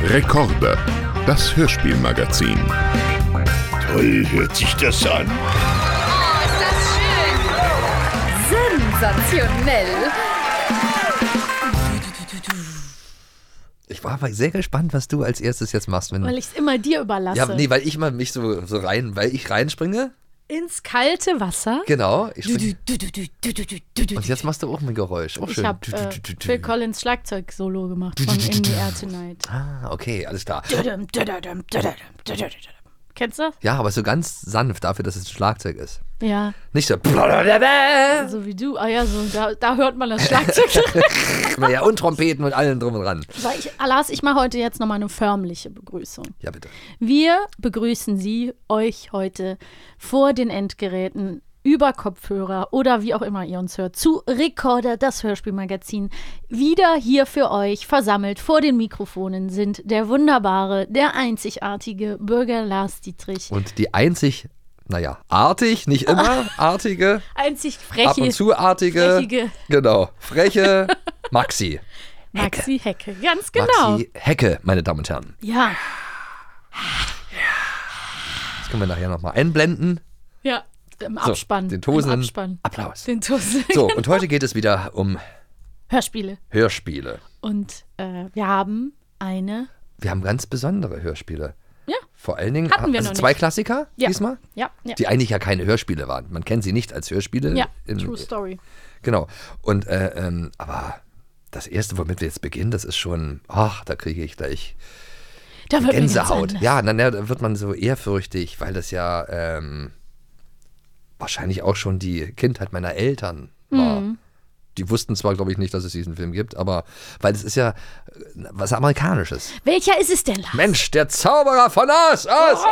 Rekorde, das Hörspielmagazin. Toll hört sich das an. Oh, ist das schön! Sensationell! Ich war mal sehr gespannt, was du als erstes jetzt machst. Weil ich es immer dir überlasse. Ja, nee, weil ich immer mich weil ich reinspringe. Ins kalte Wasser. Genau. Und Und jetzt machst du auch ein Geräusch. Auch ich schön. habe Phil Collins Schlagzeug-Solo gemacht von In the Air Tonight. Ah, okay, alles klar. Kennst du? Ja, aber so ganz sanft dafür, dass es ein Schlagzeug ist. Ja, Nicht so. so wie du. Ah ja, so, da hört man das Schlagzeug. Ja, und Trompeten und allem drum und dran. Lars, ich mache heute jetzt nochmal eine förmliche Begrüßung. Ja, bitte. Wir begrüßen euch heute vor den Endgeräten, über Kopfhörer oder wie auch immer ihr uns hört, zu Rekorder, das Hörspielmagazin. Wieder hier für euch versammelt vor den Mikrofonen sind der wunderbare, der einzigartige Bürger Lars Dietrich. Und die einzig, artig, nicht immer, artige, Einzig freche, ab und zu artige, frechige genau, freche Maxi. Maxi Hecke. Ganz genau. Maxi Hecke, meine Damen und Herren. Ja. Das können wir nachher nochmal einblenden. Ja, im Abspann. Den tosenden Im Abspann. Applaus. Den tosenden. So, und heute geht es wieder um Hörspiele. Hörspiele. Und wir haben eine. Wir haben ganz besondere Hörspiele. Ja. Vor allen Dingen Hatten wir noch zwei nicht. Klassiker Ja. diesmal, Ja. die eigentlich ja keine Hörspiele waren. Man kennt sie nicht als Hörspiele. Ja, True Story. Genau. Und aber das erste, womit wir jetzt beginnen, das ist schon, da kriege ich gleich Da wird mir ganz Gänsehaut. anders. Ja, da wird man so ehrfürchtig, weil das ja wahrscheinlich auch schon die Kindheit meiner Eltern war. Die wussten zwar, glaube ich, nicht, dass es diesen Film gibt, aber weil es ist ja was Amerikanisches. Welcher ist es denn, Lars? Mensch, der Zauberer von Oz!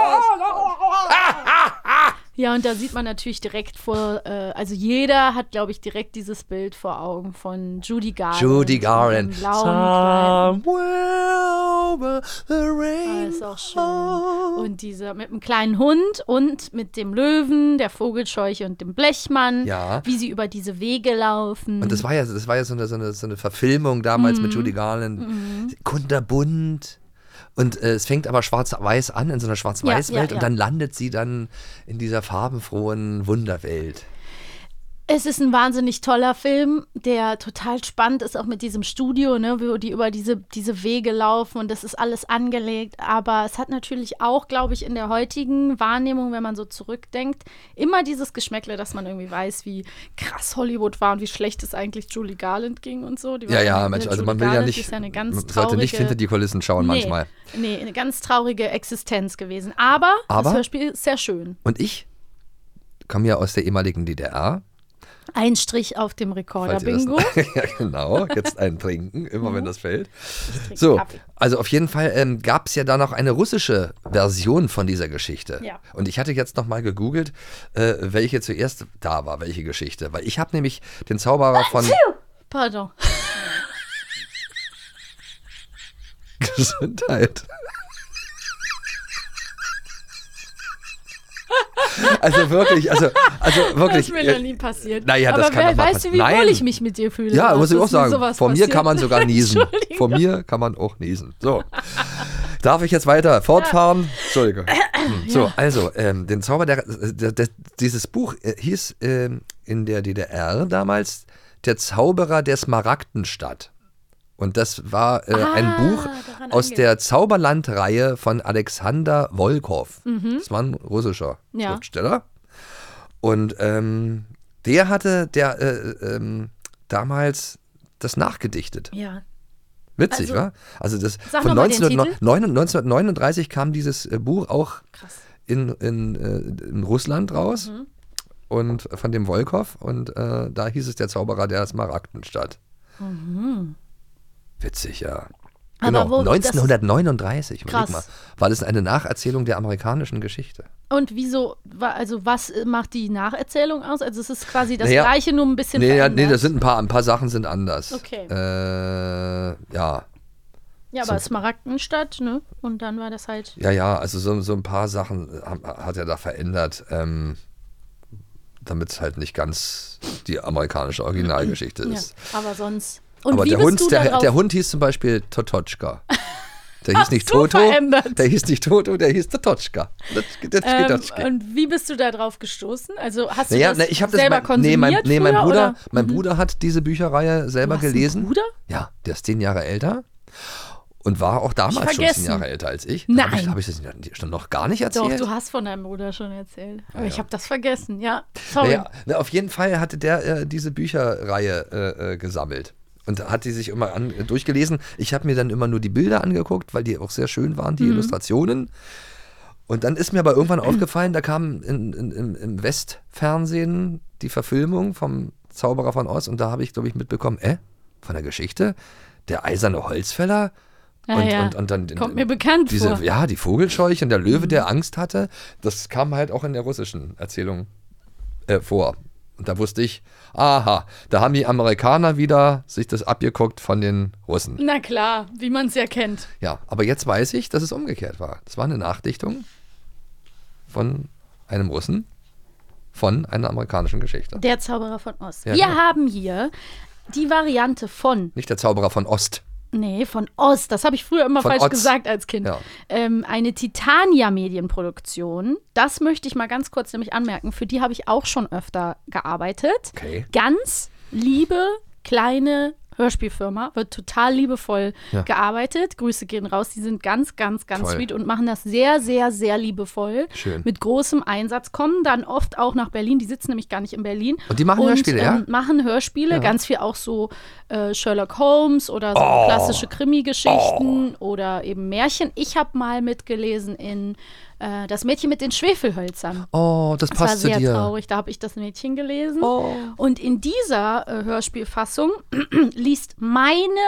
Ja, und da sieht man natürlich direkt also jeder hat, glaube ich, direkt dieses Bild vor Augen von Judy Garland. Judy Garland. Im blauen Kleid. Somewhere over the rainbow. Ist auch schön. Und dieser mit dem kleinen Hund und mit dem Löwen, der Vogelscheuche und dem Blechmann, Ja. wie sie über diese Wege laufen. Und das war ja so eine Verfilmung damals mit Judy Garland. Kunterbunt. Und es fängt aber schwarz-weiß an, in so einer Schwarz-Weiß-Welt. Ja. Und dann landet sie dann in dieser farbenfrohen Wunderwelt. Es ist ein wahnsinnig toller Film, der total spannend ist, auch mit diesem Studio, ne, wo die über diese Wege laufen und das ist alles angelegt. Aber es hat natürlich auch, glaube ich, in der heutigen Wahrnehmung, wenn man so zurückdenkt, immer dieses Geschmäckle, dass man irgendwie weiß, wie krass Hollywood war und wie schlecht es eigentlich Julie Garland ging und so. Die war Mensch, also Julie man will ja Garland nicht, ist ja eine ganz man sollte nicht traurige- hinter die Kulissen schauen manchmal. Nee, eine ganz traurige Existenz gewesen. Aber das Hörspiel ist sehr schön. Und ich komme ja aus der ehemaligen DDR. Ein Strich auf dem Rekorder-Bingo. Ja, genau. Jetzt ein Trinken, immer wenn das fällt. trinke So, Kaffee. also auf jeden Fall gab es ja da noch eine russische Version von dieser Geschichte. Ja. Und ich hatte jetzt noch mal gegoogelt, welche zuerst da war, welche Geschichte. Weil ich habe nämlich den Zauberer von... Pardon. Gesundheit. Also wirklich. Das wirklich. ist mir noch nie passiert. Naja, das aber kann doch mal weißt du, wie passieren. wohl Nein. ich mich mit dir fühle? Ja, Lars, muss ich dass auch mir sagen. sowas Von mir passiert? kann man sogar niesen. Entschuldigung. Von mir kann man auch niesen. So. Darf ich jetzt weiter fortfahren? Entschuldige. So, also, den Zauber, dieses Buch hieß in der DDR damals Der Zauberer der Smaragdenstadt. Und das war ein Buch daran aus der Zauberland-Reihe von Alexander Volkov. Das war ein russischer Ja. Schriftsteller. Und der hatte damals das nachgedichtet. Ja. Witzig, Also, wa? Also das sag von noch mal den 1939 kam dieses Buch auch Krass. in Russland raus. Und von dem Volkov. Und da hieß es der Zauberer der Smaragdenstadt. Witzig, ja. Aber Genau, wo- 1939, überleg Krass. mal, war das eine Nacherzählung der amerikanischen Geschichte. Und wieso, also was macht die Nacherzählung aus? Also es ist quasi das Naja, Gleiche, nur ein bisschen Nee, verändert. das sind ein paar Sachen sind anders. Okay. Ja. Ja, aber Smaragdenstadt, ne? Und dann war das halt... Ja, also so ein paar Sachen hat er da verändert, damit es halt nicht ganz die amerikanische Originalgeschichte Ja, ist. aber sonst... Und Aber wie der bist Hund, du darauf... der Hund hieß zum Beispiel Totochka. Der hieß nicht so Toto, verändert. der hieß nicht Toto, der hieß Totoschka. Und wie bist du da drauf gestoßen? Also hast du Naja, das ich hab selber konsumiert mein früher, Bruder, oder? mein Bruder hat diese Bücherreihe selber Du hast einen gelesen. Bruder? Ja, der ist 10 Jahre älter und war auch damals schon 10 Jahre älter als ich. Nein. Habe ich das schon noch gar nicht erzählt? Doch, du hast von deinem Bruder schon erzählt. Aber Ja, ich ja. habe das vergessen, ja. Sorry. Naja, auf jeden Fall hatte der diese Bücherreihe gesammelt. Und hat die sich immer durchgelesen. Ich habe mir dann immer nur die Bilder angeguckt, weil die auch sehr schön waren, die Illustrationen. Und dann ist mir aber irgendwann aufgefallen, da kam im Westfernsehen die Verfilmung vom Zauberer von Oz. Und da habe ich, glaube ich, mitbekommen, von der Geschichte, der eiserne Holzfäller. Und dann Kommt mir bekannt vor. Ja, die Vogelscheuche und der Löwe, der Angst hatte. Das kam halt auch in der russischen Erzählung vor. Und da wusste ich, aha, da haben die Amerikaner wieder sich das abgeguckt von den Russen. Na klar, wie man es ja kennt. Ja, aber jetzt weiß ich, dass es umgekehrt war. Das war eine Nachdichtung von einem Russen von einer amerikanischen Geschichte. Der Zauberer von Ost. Ja, Wir genau. haben hier die Variante von, Nicht der Zauberer von Ost. von Ost. Das habe ich früher immer Von falsch Oz. gesagt als Kind. Ja. Eine Titania-Medienproduktion. Das möchte ich mal ganz kurz nämlich anmerken. Für die habe ich auch schon öfter gearbeitet. Okay. Ganz liebe, kleine Hörspielfirma, wird total liebevoll gearbeitet. Grüße gehen raus, die sind ganz, ganz, ganz Toll. sweet und machen das sehr, sehr, sehr liebevoll. Schön. Mit großem Einsatz, kommen dann oft auch nach Berlin, die sitzen nämlich gar nicht in Berlin. Und die machen Hörspiele, ja? Machen Hörspiele, Ja. ganz viel auch so Sherlock Holmes oder so klassische Krimi-Geschichten oder eben Märchen. Ich habe mal mitgelesen in Das Mädchen mit den Schwefelhölzern. Oh, das Das war passt zu sehr dir. traurig, da habe ich das Mädchen gelesen. Oh. Und in dieser Hörspielfassung liest meine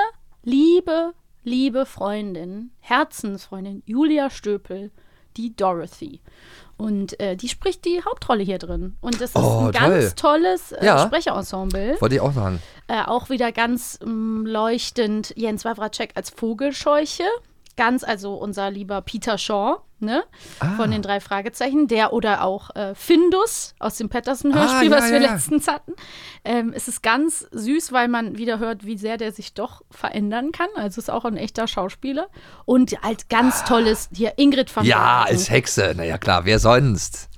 liebe Freundin, Herzensfreundin Julia Stöpel, die Dorothy. Und die spricht die Hauptrolle hier drin. Und das ist ein ganz tolles Sprecherensemble. Wollte ich auch sagen. Auch wieder ganz leuchtend Jens Wawracek als Vogelscheuche. Also unser lieber Peter Shaw, ne? Von den 3 Fragezeichen. Der oder auch Findus aus dem Patterson-Hörspiel, was wir letztens hatten. Es ist ganz süß, weil man wieder hört, wie sehr der sich doch verändern kann. Also ist auch ein echter Schauspieler. Und als ganz tolles, hier Ingrid van Ja, Bergen. als Hexe. Naja, klar, wer sonst?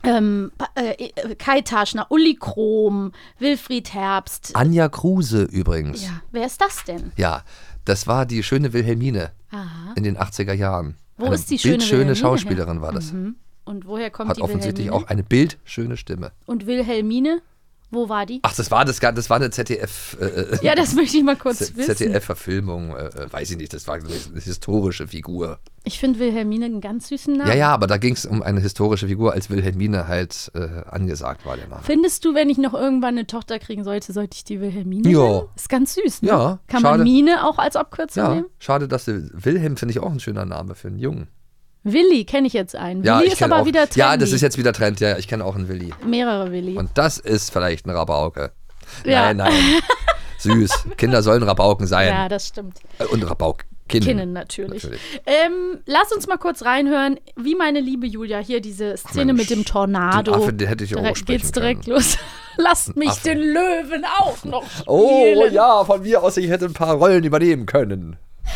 Kai Taschner, Uli Krom, Wilfried Herbst. Anja Kruse übrigens. Ja, wer ist das denn? Ja, das war die schöne Wilhelmine Aha. in den 80er Jahren. Wo Eine ist die schöne bildschöne Wilhelmine Schauspielerin her? war das. Und woher kommt Hat die offensichtlich Wilhelmine? auch eine bildschöne Stimme. Und Wilhelmine, wo war die? Ach, das war eine ZDF Ja, das möchte ich mal kurz wissen. ZDF-Verfilmung, weiß ich nicht, das war eine historische Figur. Ich finde Wilhelmine einen ganz süßen Namen. Ja, aber da ging es um eine historische Figur, als Wilhelmine halt angesagt war, der Name. Findest du, wenn ich noch irgendwann eine Tochter kriegen sollte ich die Wilhelmine Ja. nennen? Ist ganz süß, ne? Ja, Kann schade. man Mine auch als Abkürzung Ja, nehmen? schade, dass Wilhelm, finde ich auch ein schöner Name für einen Jungen. Willi kenne ich jetzt einen. Ja, Willi ich ist kenn aber auch, wieder trendy. Ja, das ist jetzt wieder Trend, ja, ich kenne auch einen Willi. Mehrere Willi. Und das ist vielleicht ein Rabauke. Ja. Nein. Süß. Kinder sollen Rabauken sein. Ja, das stimmt. Und Rabaukinnen. Kinnen natürlich. Lass uns mal kurz reinhören, wie meine liebe Julia hier diese Szene Mensch, mit dem Tornado. den Affe, den hätte ich auch sprechen Geht's direkt können. los. Lasst mich Affe. den Löwen auch noch spielen. Oh ja, von mir aus, ich hätte ein paar Rollen übernehmen können.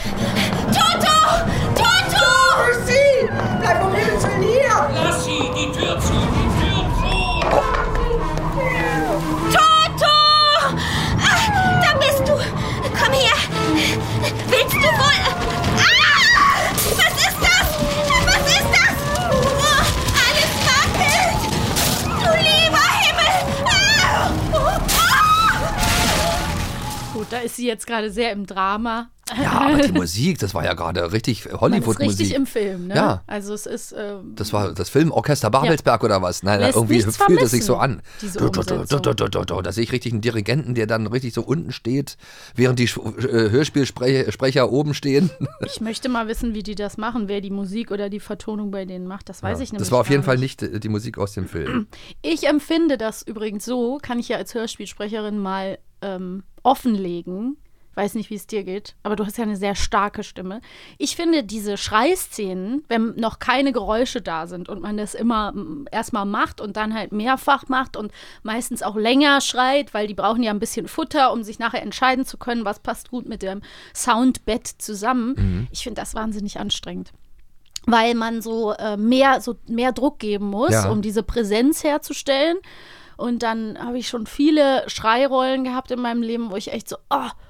Sie! Bleib um Himmels Willen hier! Lass sie, die Tür zu, die Tür zu! Toto! Ah, da bist du! Komm her! Willst du wohl... Ah! Was ist das? Was ist das? Oh, alles wackelt! Du lieber Himmel! Ah! Gut, da ist sie jetzt gerade sehr im Drama. Ja, aber die Musik, das war ja gerade richtig Man ist Hollywood-Musik. richtig im Film, ne? Ja. Also es ist... Das war das Filmorchester Babelsberg oder was? Nein, Lässt irgendwie nichts fühlt es sich so vermissen, an. diese Da sehe ich richtig einen Dirigenten, der dann richtig so unten steht, während die Hörspielsprecher oben stehen. Ich möchte mal wissen, wie die das machen, wer die Musik oder die Vertonung bei denen macht. Das weiß ich nämlich Das war auf jeden gar Fall nicht die Musik aus dem Film. Ich empfinde das übrigens so, kann ich ja als Hörspielsprecherin mal offenlegen, Weiß nicht, wie es dir geht, aber du hast ja eine sehr starke Stimme. Ich finde diese Schreiszenen, wenn noch keine Geräusche da sind und man das immer erstmal macht und dann halt mehrfach macht und meistens auch länger schreit, weil die brauchen ja ein bisschen Futter, um sich nachher entscheiden zu können, was passt gut mit dem Soundbett zusammen. Ich finde das wahnsinnig anstrengend. Weil man so mehr Druck geben muss, um diese Präsenz herzustellen. Und dann habe ich schon viele Schreirollen gehabt in meinem Leben, wo ich echt so,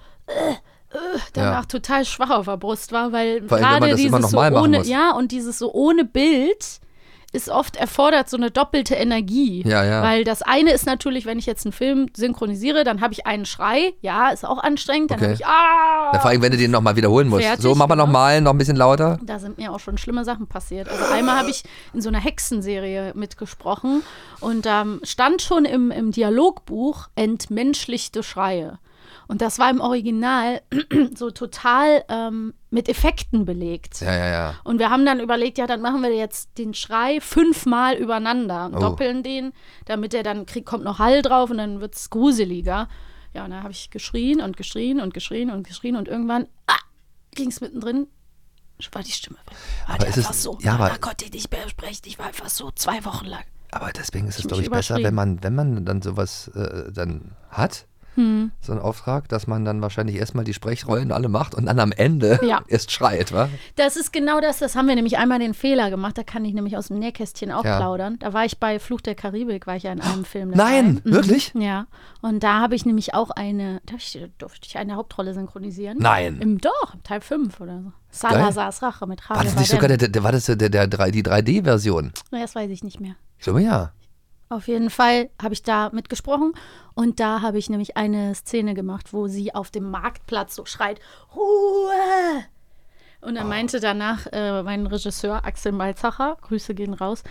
danach total schwach auf der Brust war, weil gerade dieses so ohne, und dieses so ohne Bild ist oft erfordert so eine doppelte Energie. Weil das eine ist natürlich, wenn ich jetzt einen Film synchronisiere, dann habe ich einen Schrei, ist auch anstrengend, dann habe ich vor allem, wenn du den nochmal wiederholen musst. Fertig, so, machen wir nochmal, noch ein bisschen lauter. Da sind mir auch schon schlimme Sachen passiert. Also einmal habe ich in so einer Hexenserie mitgesprochen und da stand schon im Dialogbuch entmenschlichte Schreie. Und das war im Original so total mit Effekten belegt. Ja. Und wir haben dann überlegt, dann machen wir jetzt den Schrei 5-mal übereinander und doppeln den, damit er dann kommt noch Hall drauf und dann wird es gruseliger. Ja, und dann habe ich geschrien und irgendwann ging es mittendrin, war die Stimme weg. Aber ist es so? Ja, man konnte ich nicht mehr sprechen, ich war einfach so 2 Wochen lang. Aber deswegen ist es, glaube ich, besser, wenn man dann sowas dann hat. So einen Auftrag, dass man dann wahrscheinlich erstmal die Sprechrollen alle macht und dann am Ende erst schreit, wa? Das ist genau das haben wir nämlich einmal den Fehler gemacht, da kann ich nämlich aus dem Nähkästchen auch plaudern. Da war ich bei Fluch der Karibik, war ich ja in einem Film dabei. Nein, wirklich? Ja, und da habe ich nämlich auch durfte ich eine Hauptrolle synchronisieren. Nein. Im Teil 5 oder so. Salazars Rache mit Javier War das nicht sogar die 3D-Version? Das weiß ich nicht mehr. Ich glaube, ja. Auf jeden Fall habe ich da mitgesprochen und da habe ich nämlich eine Szene gemacht, wo sie auf dem Marktplatz so schreit, Ruhe! Und er meinte danach mein Regisseur Axel Malzacher, Grüße gehen raus,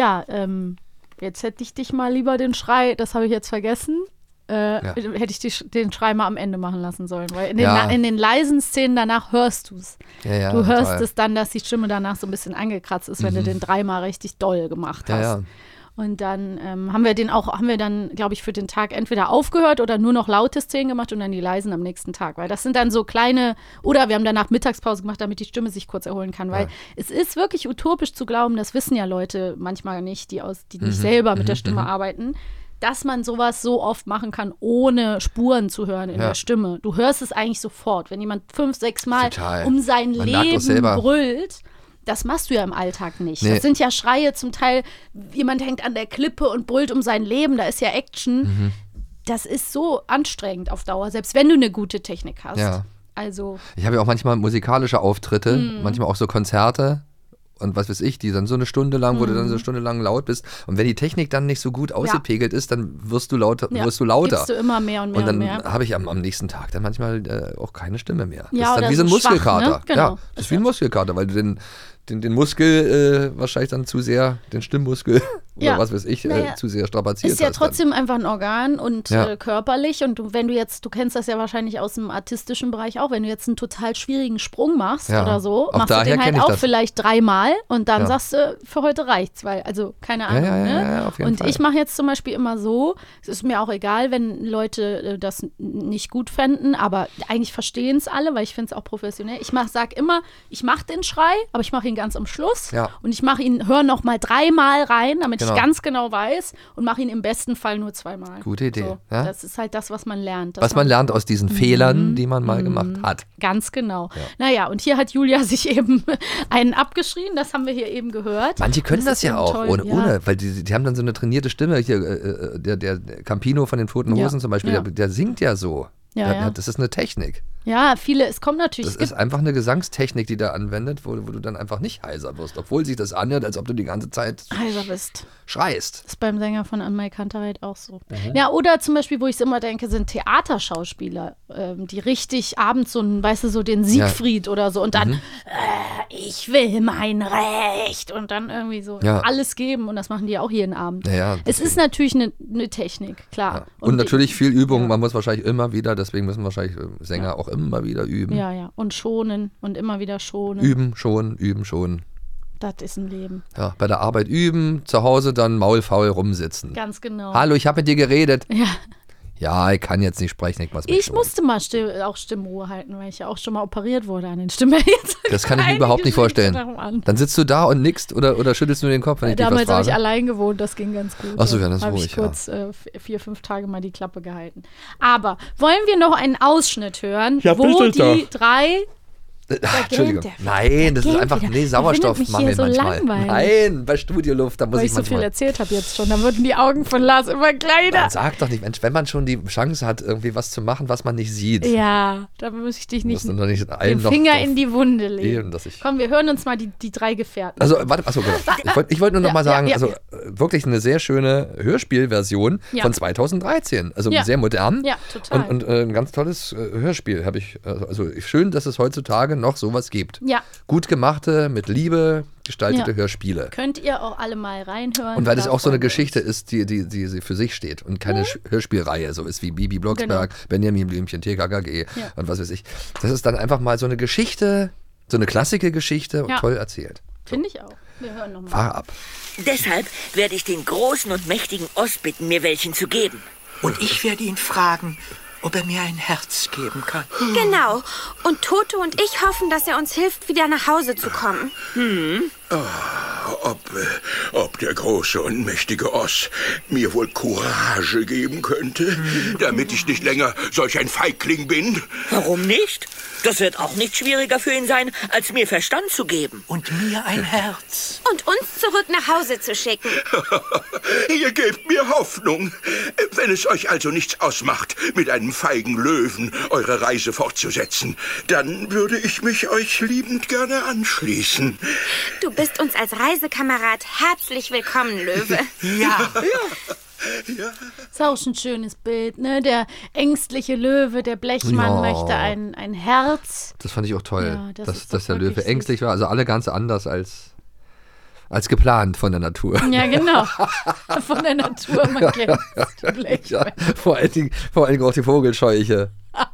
jetzt hätte ich dich mal lieber den Schrei, das habe ich jetzt vergessen, hätte ich den Schrei mal am Ende machen lassen sollen, weil in den leisen Szenen danach hörst du es. Du hörst es dann, dass die Stimme danach so ein bisschen angekratzt ist, wenn du den 3-mal richtig doll gemacht hast. Ja. Und dann haben wir dann, glaube ich, für den Tag entweder aufgehört oder nur noch laute Szenen gemacht und dann die leisen am nächsten Tag. Weil das sind dann so kleine, oder wir haben danach Mittagspause gemacht, damit die Stimme sich kurz erholen kann. Weil es ist wirklich utopisch zu glauben, das wissen ja Leute manchmal nicht, die nicht selber mit der Stimme arbeiten, dass man sowas so oft machen kann, ohne Spuren zu hören in der Stimme. Du hörst es eigentlich sofort. Wenn jemand 5-6 Mal um sein Leben brüllt, das machst du ja im Alltag nicht. Nee. Das sind ja Schreie zum Teil, jemand hängt an der Klippe und brüllt um sein Leben, da ist ja Action. Das ist so anstrengend auf Dauer, selbst wenn du eine gute Technik hast. Ja. Also ich habe ja auch manchmal musikalische Auftritte, manchmal auch so Konzerte und was weiß ich, die dann so eine Stunde lang, wo du dann so eine Stunde lang laut bist. Und wenn die Technik dann nicht so gut ausgepegelt ist, dann wirst du lauter. Gibst du immer mehr und mehr und dann habe ich am nächsten Tag dann manchmal auch keine Stimme mehr. Das ist dann wie so ein Muskelkater. Ne? Genau. Ja, das ist wie ein Muskelkater, weil du den Muskel wahrscheinlich dann zu sehr, den Stimmmuskel oder was weiß ich, zu sehr strapaziert hast. Ist ja trotzdem einfach ein Organ und körperlich und wenn du kennst das ja wahrscheinlich aus dem artistischen Bereich auch, wenn du jetzt einen total schwierigen Sprung machst oder so, machst du den halt auch vielleicht 3-mal und dann sagst du, für heute reicht's, weil, also keine Ahnung. Ja, auf jeden Fall. Ich mache jetzt zum Beispiel immer so, es ist mir auch egal, wenn Leute das nicht gut fänden, aber eigentlich verstehen es alle, weil ich finde es auch professionell. Ich sag immer, ich mache den Schrei, aber ich mache ihn ganz am Schluss und ich höre noch mal 3-mal rein, damit ich ganz genau weiß und mache ihn im besten Fall nur 2-mal. Gute Idee. So, das ist halt das, was man lernt. Was man lernt aus diesen Fehlern, die man mal gemacht hat. Ganz genau. Ja. Naja, und hier hat Julia sich eben einen abgeschrien, das haben wir hier eben gehört. Manche können das ja auch, ohne, weil die haben dann so eine trainierte Stimme. Hier, der Campino von den Toten Hosen zum Beispiel, der singt ja so. Das ist eine Technik. Ja, es kommt natürlich. Das ist einfach eine Gesangstechnik, die da anwendet, wo du dann einfach nicht heiser wirst, obwohl sich das anhört, als ob du die ganze Zeit heiser bist. Schreist. Das ist beim Sänger von Anne-Mai Kantereit auch so. Ja, oder zum Beispiel, wo ich es immer denke, sind Theaterschauspieler, die richtig abends so den Siegfried oder so und dann ich will mein Recht und dann irgendwie so alles geben und das machen die auch jeden Abend. Ja, es ist natürlich eine Technik, klar. Ja. Und natürlich viel Übung, man muss wahrscheinlich immer wieder, deswegen müssen wahrscheinlich Sänger auch immer wieder üben. Ja, und schonen und immer wieder schonen. Üben, schonen. Das ist ein Leben. Ja, bei der Arbeit üben, zu Hause dann maulfaul rumsitzen. Ganz genau. Hallo, ich habe mit dir geredet. Ja, ich kann jetzt nicht sprechen, ich muss mich Ich schon. musste mal auch Stimmruhe halten, weil ich ja auch schon mal operiert wurde an den Stimmen. Das kann ich mir überhaupt nicht vorstellen. Dann sitzt du da und nickst oder schüttelst nur den Kopf, wenn ich dich was Damals habe frage. ich allein gewohnt, das ging ganz gut. Ach so, ja, das ist Habe ruhig, ich kurz 4-5 Tage mal die Klappe gehalten. Aber wollen wir noch einen Ausschnitt hören, wo die 3... Entschuldigung. der Nein, das ist gähnt einfach, wieder. Sauerstoff Der findet mich machen wir hier so manchmal. langweilig. Nein, bei Studioluft, da muss Weil ich ich so viel manchmal. erzählt habe jetzt schon, dann wurden die Augen von Lars immer kleiner. Dann sag doch nicht, Mensch, wenn man schon die Chance hat, irgendwie was zu machen, was man nicht sieht. Ja, da muss ich dich nicht Musst du noch nicht allen den noch Finger drauf in die Wunde legen. geben, dass ich- Komm, wir hören uns mal die 3 Gefährten. Also, warte, achso, genau. Ich wollte nur noch mal sagen, also wirklich eine sehr schöne Hörspielversion Ja. von 2013. Also Ja. sehr modern. Ja, total. Und ein ganz tolles Hörspiel habe ich. Also schön, dass es heutzutage noch sowas gibt. Ja. Gut gemachte, mit Liebe gestaltete Ja. Hörspiele. Könnt ihr auch alle mal reinhören. Und weil das Da auch so eine freuen wir Geschichte ist, die für sich steht und keine Hörspielreihe, so ist wie Bibi Blocksberg, Genau. Benjamin Blümchen, TKKG Ja. und was weiß ich. Das ist dann einfach mal so eine Geschichte, so eine klassische Geschichte und Ja. toll erzählt. uns. Finde ich auch. Wir hören nochmal. Fahr ab. Deshalb werde ich den großen und mächtigen Oz bitten, mir welchen zu geben. Und ich werde ihn fragen, ob er mir ein Herz geben kann. Genau. Und Toto und ich hoffen, dass er uns hilft, wieder nach Hause zu kommen. Ob der große und mächtige Oz mir wohl Courage geben könnte, damit ich nicht länger solch ein Feigling bin? Warum nicht? Das wird auch nicht schwieriger für ihn sein, als mir Verstand zu geben. Und mir ein Herz. Und uns zurück nach Hause zu schicken. Ihr gebt mir Hoffnung. Wenn es euch also nichts ausmacht, mit einem feigen Löwen eure Reise fortzusetzen, dann würde ich mich euch liebend gerne anschließen. Du bist uns als Reisekamerad herzlich willkommen, Löwe. Ja. Ist auch ein schönes Bild, ne? Der ängstliche Löwe, der Blechmann Ja. möchte ein Herz. Das fand ich auch toll, Ja, das ist dass doch der Löwe wirklich ängstlich war. Also alle ganz anders als geplant von der Natur. Ja, genau. Von der Natur, man kennt Ja, Blechmann. vor allen Dingen auch die Vogelscheuche.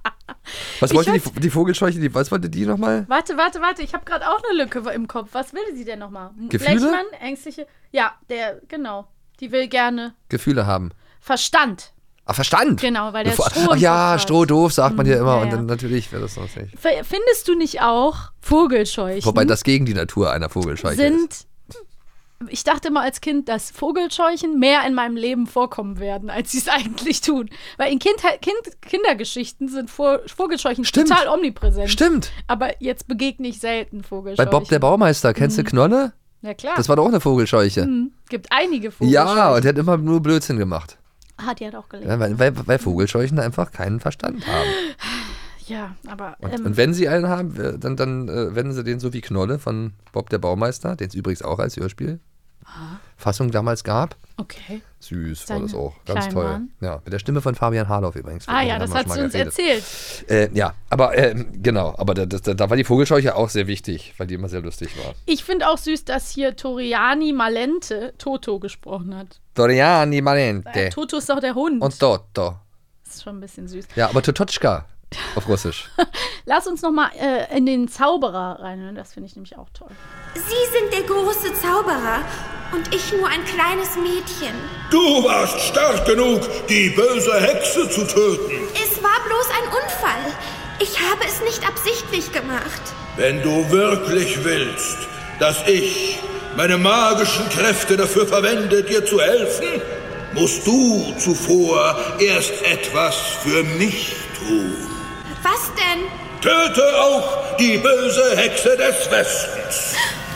Was wollte die Vogelscheuche, was wollte die nochmal? Warte, ich habe gerade auch eine Lücke im Kopf. Was will sie denn nochmal? Gefühle? Blechmann, ängstliche, ja, genau. Die will gerne Gefühle haben. Verstand. Ah, Verstand! Genau, weil der Bevor- Stroh im Ach ja, Kopf hat. strohdoof sagt man ja immer ja, und ja. dann natürlich wäre das noch nicht. Findest du nicht auch, Vogelscheuchen Wobei das gegen die Natur einer Vogelscheuche ist. sind... Ich dachte immer als Kind, dass Vogelscheuchen mehr in meinem Leben vorkommen werden, als sie es eigentlich tun. Weil in Kindergeschichten sind Vogelscheuchen Stimmt. total omnipräsent. Stimmt. Aber jetzt begegne ich selten Bei Vogelscheuchen. Bob der Baumeister, kennst du Knolle? Ja, klar. Das war doch auch eine Vogelscheuche. Gibt einige Vogelscheuchen. Ja, und der hat immer nur Blödsinn gemacht. Ah, die hat auch gelebt. Ja, weil Vogelscheuchen einfach keinen Verstand haben. Ja, aber Und wenn sie einen haben, dann wenden sie den so wie Knolle von Bob der Baumeister, den es übrigens auch als Hörspiel Fassung damals gab. okay. Süß war Seine das auch. Ganz kleinen toll. Mann. Ja, mit der Stimme von Fabian Harloff übrigens. Ah ja, Haben das wir hat schon sie mal uns geredet. erzählt. Ja, aber genau, aber da war die Vogelscheuche auch sehr wichtig, weil die immer sehr lustig war. Ich finde auch süß, dass hier Toriani Malente Toto gesprochen hat. Doriani Malente Toto ist doch der Hund. und Toto. Das ist schon ein bisschen süß. Ja, aber Totochka auf Russisch. Lass uns noch mal in den Zauberer reinhören. Das finde ich nämlich auch toll. Sie sind der große Zauberer und ich nur ein kleines Mädchen. Du warst stark genug, die böse Hexe zu töten. Es war bloß ein Unfall. Ich habe es nicht absichtlich gemacht. Wenn du wirklich willst, dass ich meine magischen Kräfte dafür verwende, dir zu helfen, musst du zuvor erst etwas für mich tun. Was denn? Töte auch die böse Hexe des Westens.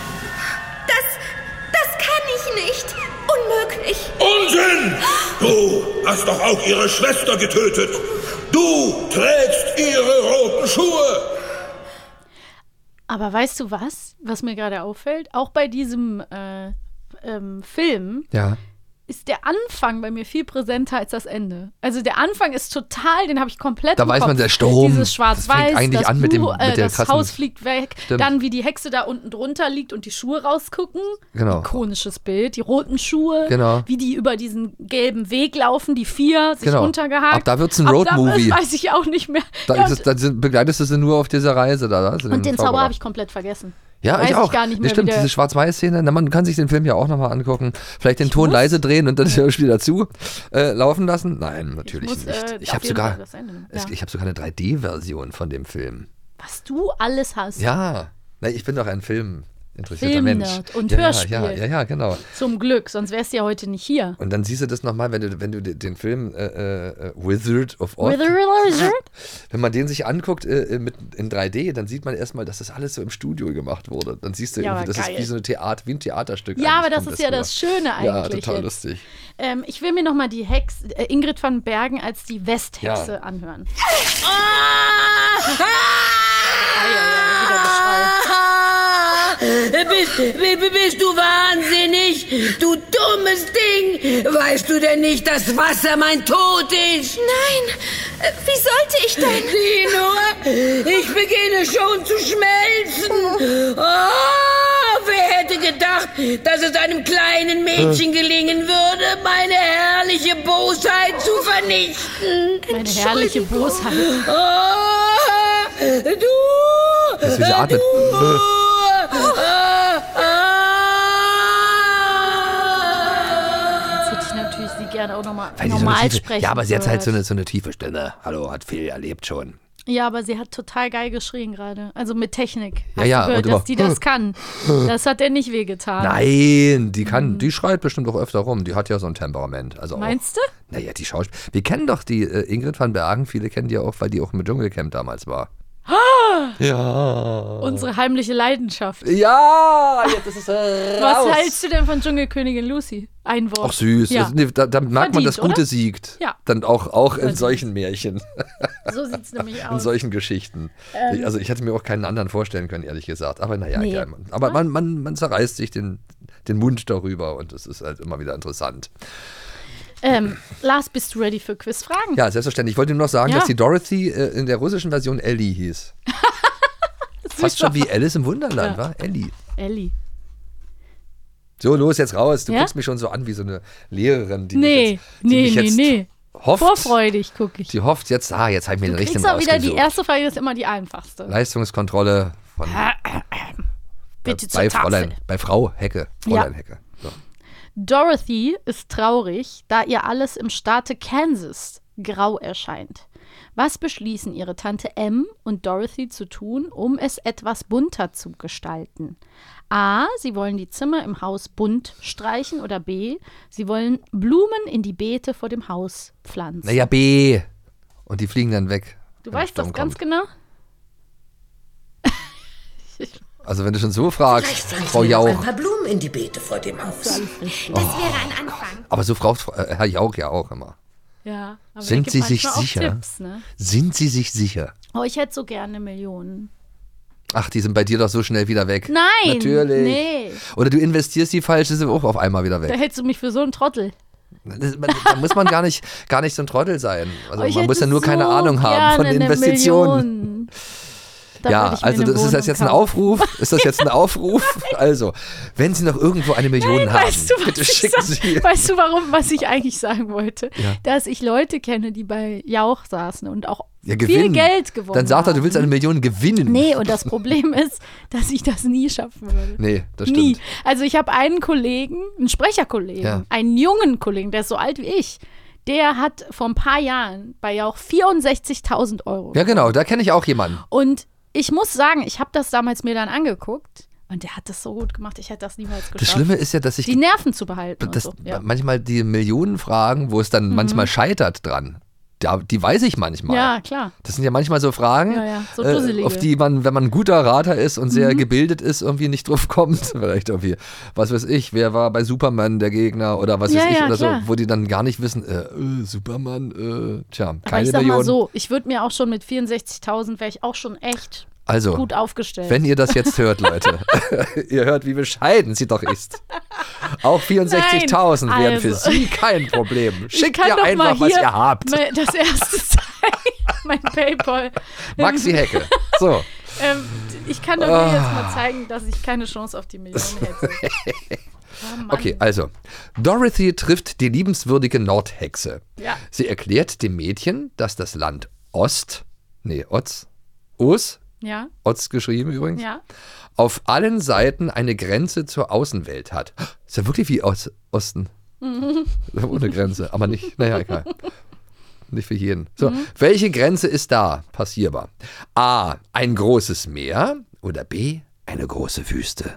Das kann ich nicht. Unmöglich. Unsinn! Du hast doch auch ihre Schwester getötet. Du trägst ihre roten Schuhe. Aber weißt du was mir gerade auffällt? Auch bei diesem Film Ja. ist der Anfang bei mir viel präsenter als das Ende. Also der Anfang ist total, den habe ich komplett Da im weiß Kopf. man, der Sturm. Dieses Das Schwarz-Weiß, fängt eigentlich das an mit Buch, der das krassen- Haus fliegt weg, Stimmt. dann wie die Hexe da unten drunter liegt und die Schuhe rausgucken. Genau. Ikonisches Bild, die roten Schuhe, Genau. wie die über diesen gelben Weg laufen, die 4 sich Genau. runtergehakt. Ab da wird's ein Ab Roadmovie. Da weiß ich auch nicht mehr. Da Ja, ist es, begleitest du sie nur auf dieser Reise da. Also und den Zauberer habe ich komplett vergessen. Ja, Weiß ich auch. gar nicht mehr, Stimmt, wie der- diese Schwarz-Weiß-Szene, man kann sich den Film ja auch nochmal angucken. Vielleicht den Ton leise drehen und dann das Hörspiel dazu laufen lassen. Nein, natürlich muss, nicht. Ich auf habe jeden sogar, Fall das Ende. Ja. ich hab sogar eine 3D-Version von dem Film. Was du alles hast. Ja, ich bin doch ein filminteressierter Mensch. Filmnerd und ja, Hörspiel. Ja, genau. Zum Glück, sonst wärst du ja heute nicht hier. Und dann siehst du das nochmal, wenn du den Film Wizard of Oz, Wizard? wenn man den sich anguckt in 3D, dann sieht man erstmal, dass das alles so im Studio gemacht wurde. Dann siehst du Ja, irgendwie, das aber ist wie so ein Theaterstück. Ja, aber eigentlich das kommt ist ja rüber. das Schöne eigentlich. Ja, total jetzt. lustig. Ich will mir nochmal die Ingrid van Bergen als die Westhexe anhören. Bist du wahnsinnig? Du dummes Ding! Weißt du denn nicht, dass Wasser mein Tod ist? Nein, wie sollte ich denn? Sieh nur, ich beginne schon zu schmelzen. Oh, wer hätte gedacht, dass es einem kleinen Mädchen gelingen würde, meine herrliche Bosheit zu vernichten? Meine herrliche Bosheit. Oh, du! Das ist wie sie atmet. Jetzt hätte ich natürlich sie gerne auch nochmal Weil die so eine normal tiefe, sprechen. ja, aber sie hat halt gehört. so eine tiefe Stimme. Hallo, hat viel erlebt schon. Ja, aber sie hat total geil geschrien gerade. Also mit Technik. Hast Ja, du gehört, und immer, dass die das kann. Das hat der nicht wehgetan. Nein, die schreit bestimmt auch öfter rum. Die hat ja so ein Temperament. Also Meinst du? Naja, die Schauspieler. Wir kennen doch die Ingrid van Bergen, viele kennen die auch, weil die auch im Dschungelcamp damals war. Ja. Unsere heimliche Leidenschaft. Ja, jetzt ist es raus. Was hältst du denn von Dschungelkönigin Lucy? Ein Wort. Ach süß, Ja. da merkt man, dass Gute oder? siegt. Ja. Dann auch in solchen Märchen, So sieht es nämlich in aus. solchen Geschichten. Also ich hätte mir auch keinen anderen vorstellen können, ehrlich gesagt. Aber naja, Nee. ja, aber man zerreißt sich den Mund darüber und es ist halt immer wieder interessant. Lars, bist du ready für Quizfragen? Ja, selbstverständlich. Ich wollte nur noch sagen, Ja. dass die Dorothy in der russischen Version Ellie hieß. Fast schon wie Alice im Wunderland, Ja. war Ellie. Ellie. So, los, jetzt raus. Du Ja? guckst mich schon so an wie so eine Lehrerin, die Nee, mich jetzt hofft. Vorfreudig gucke ich. Die hofft jetzt, jetzt habe ich mir den Du richtigen kriegst auch wieder die ausgesucht. erste Frage, das ist immer die einfachste. Leistungskontrolle von Bitte bei zur Tafel. bei Frau Hecke. Fräulein Hecke. So. Dorothy ist traurig, da ihr alles im Staate Kansas grau erscheint. Was beschließen ihre Tante Em und Dorothy zu tun, um es etwas bunter zu gestalten? A. Sie wollen die Zimmer im Haus bunt streichen oder B. Sie wollen Blumen in die Beete vor dem Haus pflanzen. Naja, B. Und die fliegen dann weg. Du wenn der weißt das Sturm ganz kommt. genau? Also wenn du schon so fragst, Vielleicht pflanzen Frau wir noch Jauch. ein paar Blumen in die Beete vor dem Haus. Das wäre ein Anfang. Aber so fragt Herr Jauch ja auch immer. Ja, aber Sind der Sie gibt sich manchmal auch sicher? Tipps, ne? Sind Sie sich sicher? Oh, ich hätte so gerne Millionen. Ach, die sind bei dir doch so schnell wieder weg. Nein! Natürlich. Nee, Oder du investierst die falsch, ist sie auch auf einmal wieder da weg. hältst du mich für so einen Trottel. Da muss man gar nicht so ein Trottel sein. Also Oh, ich man muss ja hätte nur keine so Ahnung haben von gerne eine Investitionen. Million. Da Ja, würde ich mir also eine das ist das Wohnung jetzt ein kaufen. Aufruf? Ist das jetzt ein Aufruf? Also, wenn Sie noch irgendwo eine Million haben, Weißt du, was bitte ich schicken sag- Sie. Weißt du, was ich eigentlich sagen wollte? Ja. Dass ich Leute kenne, die bei Jauch saßen und auch Ja, viel gewinnen. Geld gewonnen Dann sagt er, du haben. willst eine Million gewinnen. Nee, und das Problem ist, dass ich das nie schaffen würde. Nee, das stimmt. Nie. Also ich habe einen Kollegen, einen Sprecherkollegen, Ja. einen jungen Kollegen, der ist so alt wie ich. Der hat vor ein paar Jahren bei Jauch 64.000 Euro. Ja, genau, da kenne ich auch jemanden. Und ich muss sagen, ich habe das damals mir dann angeguckt und der hat das so gut gemacht, ich hätte das niemals geschafft. Das Schlimme ist ja, dass ich die Nerven zu behalten. das, und so. Ja. manchmal die Millionenfragen, wo es dann manchmal scheitert dran, die weiß ich manchmal. Ja, klar. Das sind ja manchmal so Fragen, Ja, so dusselige. auf die man, wenn man ein guter Rater ist und sehr gebildet ist, irgendwie nicht drauf kommt. Vielleicht irgendwie, was weiß ich, wer war bei Superman der Gegner oder was Ja, weiß ich ja, oder klar. so, wo die dann gar nicht wissen, Superman, Aber keine ich sag Million. mal so, ich würde mir auch schon mit 64.000 wäre ich auch schon echt Also, gut aufgestellt. wenn ihr das jetzt hört, Leute, ihr hört, wie bescheiden sie doch ist. Auch 64.000 Nein, wären für also. sie kein Problem. Ich Schickt kann ihr doch einfach, mal was hier ihr habt. Das erste zeigen, mein Paypal. Maxi Hecke. So. Ich kann doch hier jetzt mal zeigen, dass ich keine Chance auf die Million hätte. Oh Mann. Okay, also. Dorothy trifft die liebenswürdige Nordhexe. Ja. Sie erklärt dem Mädchen, dass das Land Os Ja. Otz geschrieben übrigens, Ja. auf allen Seiten eine Grenze zur Außenwelt hat. Ist ja wirklich wie Osten. Ohne Grenze, aber nicht, naja, egal. Nicht für jeden. So, welche Grenze ist da passierbar? A, ein großes Meer oder B, eine große Wüste?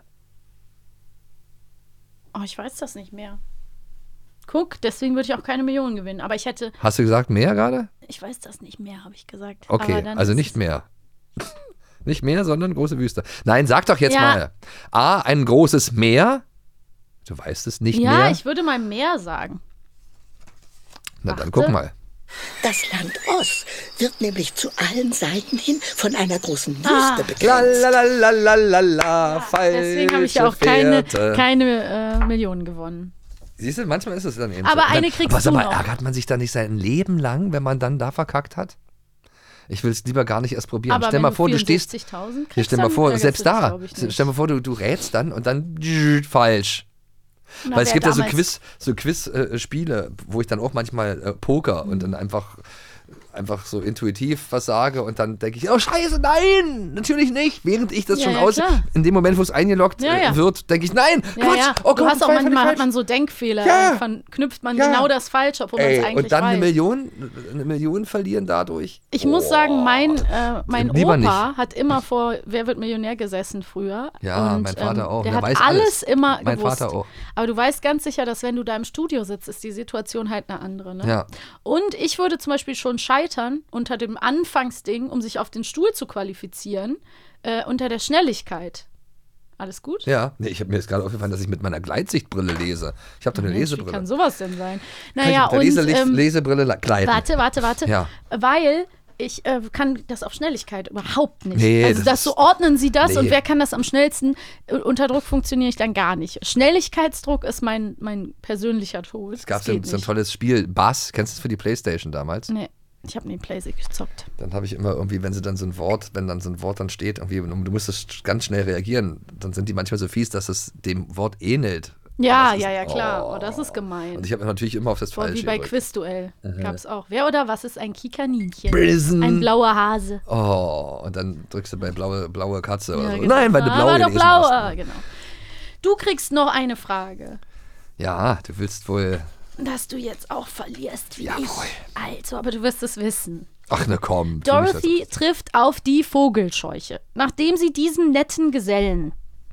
Oh, ich weiß das nicht mehr. Guck, deswegen würde ich auch keine Millionen gewinnen. Aber ich hätte, Hast du gesagt Meer gerade? ich weiß das nicht mehr, habe ich gesagt. Okay, Aber dann also ist nicht es- mehr. Nicht mehr, sondern große Wüste. Nein, sag doch jetzt Ja. mal. A, ein großes Meer. Du weißt es nicht Ja, mehr. ich würde mal mehr sagen. Na dann Warte. guck mal. Das Land Oz wird nämlich zu allen Seiten hin von einer großen Wüste Ah. begrenzt. La, falsche Deswegen habe ich ja auch keine Fährte. Millionen gewonnen. Siehst du, manchmal ist es dann eben Aber so. Und eine dann, kriegst aber sag du mal, noch. ärgert man sich da nicht sein Leben lang, wenn man dann da verkackt hat? Ich will es lieber gar nicht erst probieren. Aber Stell wenn mal vor, du stehst. 64.000 Hier, kriegst, stell mal dann vor, ärgerst selbst du dich, da. glaub ich, nicht. Stell mal vor, du rätst dann und dann falsch. Na, Weil es wer gibt ja damals- so Quiz-Spiele, wo ich dann auch manchmal Poker und dann einfach so intuitiv was sage und dann denke ich, oh scheiße, nein, natürlich nicht. Während ich das Ja, schon ja, aus, klar. in dem Moment, wo es eingeloggt Ja, ja. wird, denke ich, nein, Ja, Quatsch, ja. oh Du Gott, hast auch völlig manchmal hat falsch. man so Denkfehler. Ja. Dann knüpft man Ja. genau das falsch, obwohl man es Ey, eigentlich und dann weiß. eine Million verlieren dadurch. Ich muss sagen, mein Lieber Opa hat immer vor Wer wird Millionär gesessen früher. Ja, und, mein Vater auch. Der Der hat weiß alles alles. immer Mein gewusst. Vater auch. Aber du weißt ganz sicher, dass wenn du da im Studio sitzt, ist die Situation halt eine andere. Ne? Ja. Und ich würde zum Beispiel schon scheitern unter dem Anfangsding, um sich auf den Stuhl zu qualifizieren, unter der Schnelligkeit. Alles gut? Ja, nee, ich habe mir jetzt gerade aufgefallen, dass ich mit meiner Gleitsichtbrille lese. Ich habe doch eine Mensch, wie Lesebrille. kann sowas denn sein? Kann ich Naja, mit der und Lesebrille gleiten. Warte. Ja. Weil ich kann das auf Schnelligkeit überhaupt nicht. Nee, also das so ordnen sie das nee. und wer kann das am schnellsten? Unter Druck funktioniere ich dann gar nicht. Schnelligkeitsdruck ist mein persönlicher Tod. Es gab Das so geht ein nicht. tolles Spiel, Bass, kennst du das für die Playstation damals? Nee, ich habe nie Playsee gezockt. Dann habe ich immer irgendwie, wenn dann so ein Wort dann steht, irgendwie, und du musstest ganz schnell reagieren, dann sind die manchmal so fies, dass es dem Wort ähnelt. Ja, das ist- ja, klar. Oh, das ist gemein. Und ich habe natürlich immer auf das Boah, Falsche wie bei gedrückt. Quizduell gab's auch. Wer oder was ist ein Kikaninchen? Prison. Ein blauer Hase. Oh, und dann drückst du bei blaue Katze oder Ja, so. genau. Nein, weil du blaue Aber doch gelesen blaue, hast. Ne? genau. Du kriegst noch eine Frage. Ja, du willst wohl. Dass du jetzt auch verlierst wie Jawohl. ich. Also, aber du wirst es wissen. Ach ne, komm. tu mich Dorothy trifft auf die Vogelscheuche. Nachdem sie diesen netten Gesellen,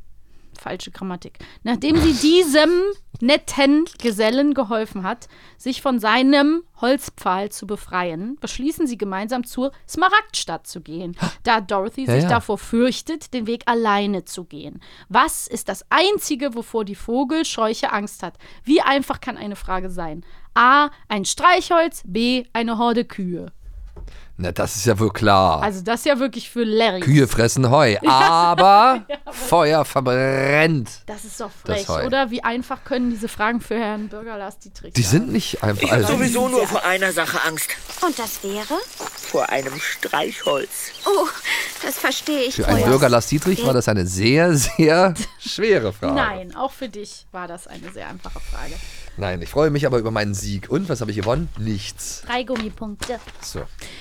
falsche Grammatik, nachdem sie diesem netten Gesellen geholfen hat, sich von seinem Holzpfahl zu befreien, beschließen sie gemeinsam zur Smaragdstadt zu gehen, da Dorothy Ja, sich ja. davor fürchtet, den Weg alleine zu gehen. Was ist das Einzige, wovor die Vogelscheuche Angst hat? Wie einfach kann eine Frage sein? A, ein Streichholz, B, eine Horde Kühe. Na, das ist ja wohl klar. Also das ist ja wirklich für Larry. Kühe fressen Heu, aber Feuer verbrennt. Das ist doch Das frech, Heu. oder? Wie einfach können diese Fragen für Herrn Bürger Lars Dietrich Die sein? sind nicht einfach. Ich habe Also, sowieso nur vor einer Sache Angst. Und das wäre? Vor einem Streichholz. Oh, das verstehe ich. für einen vorerst. Bürger Lars Dietrich war das eine sehr, sehr schwere Frage. Nein, auch für dich war das eine sehr einfache Frage. Nein, ich freue mich aber über meinen Sieg. Und was habe ich gewonnen? Nichts. 3 Gummipunkte. So.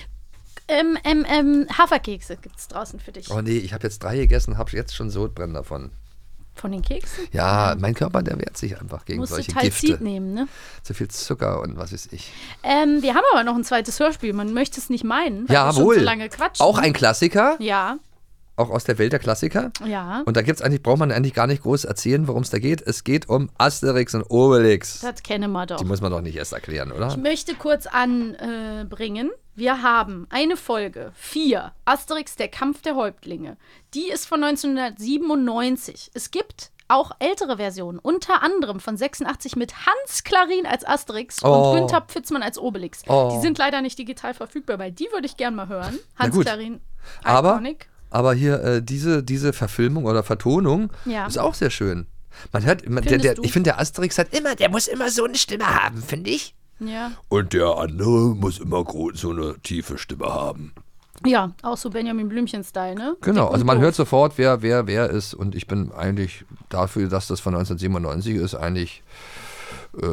Haferkekse gibt es draußen für dich. Oh nee, ich habe jetzt 3 gegessen, habe jetzt schon Sodbrennen davon. Von den Keksen? Ja, mein Körper, der wehrt sich einfach gegen Musst du solche Talzid Gifte. nehmen, ne? Zu viel Zucker und was weiß ich. Wir haben aber noch ein zweites Hörspiel. Man möchte es nicht meinen, weil wir schon Jawohl. so lange quatschen. Auch ein Klassiker, Ja, auch aus der Welt der Klassiker. ja. Und da braucht man eigentlich gar nicht groß erzählen, worum es da geht. Es geht um Asterix und Obelix. Das kennen wir doch. Die muss man doch nicht erst erklären, oder? Ich möchte kurz anbringen, wir haben eine Folge 4, Asterix, der Kampf der Häuptlinge. Die ist von 1997. Es gibt auch ältere Versionen, unter anderem von 86 mit Hans Klarin als Asterix Oh. und Günther Pfitzmann als Obelix. Oh. Die sind leider nicht digital verfügbar, weil die würde ich gern mal hören. Na Hans gut. Klarin, Aber, iconic. aber hier diese Verfilmung oder Vertonung Ja. ist auch sehr schön. Man hört, Findest du? ich finde, der Asterix der muss immer so eine Stimme haben, finde ich. Ja. Und der andere muss immer so eine tiefe Stimme haben. Ja, auch so Benjamin Blümchen-Style, ne? Genau, Dick also und man doof. hört sofort, wer ist. Und ich bin eigentlich dafür, dass das von 1997 ist, eigentlich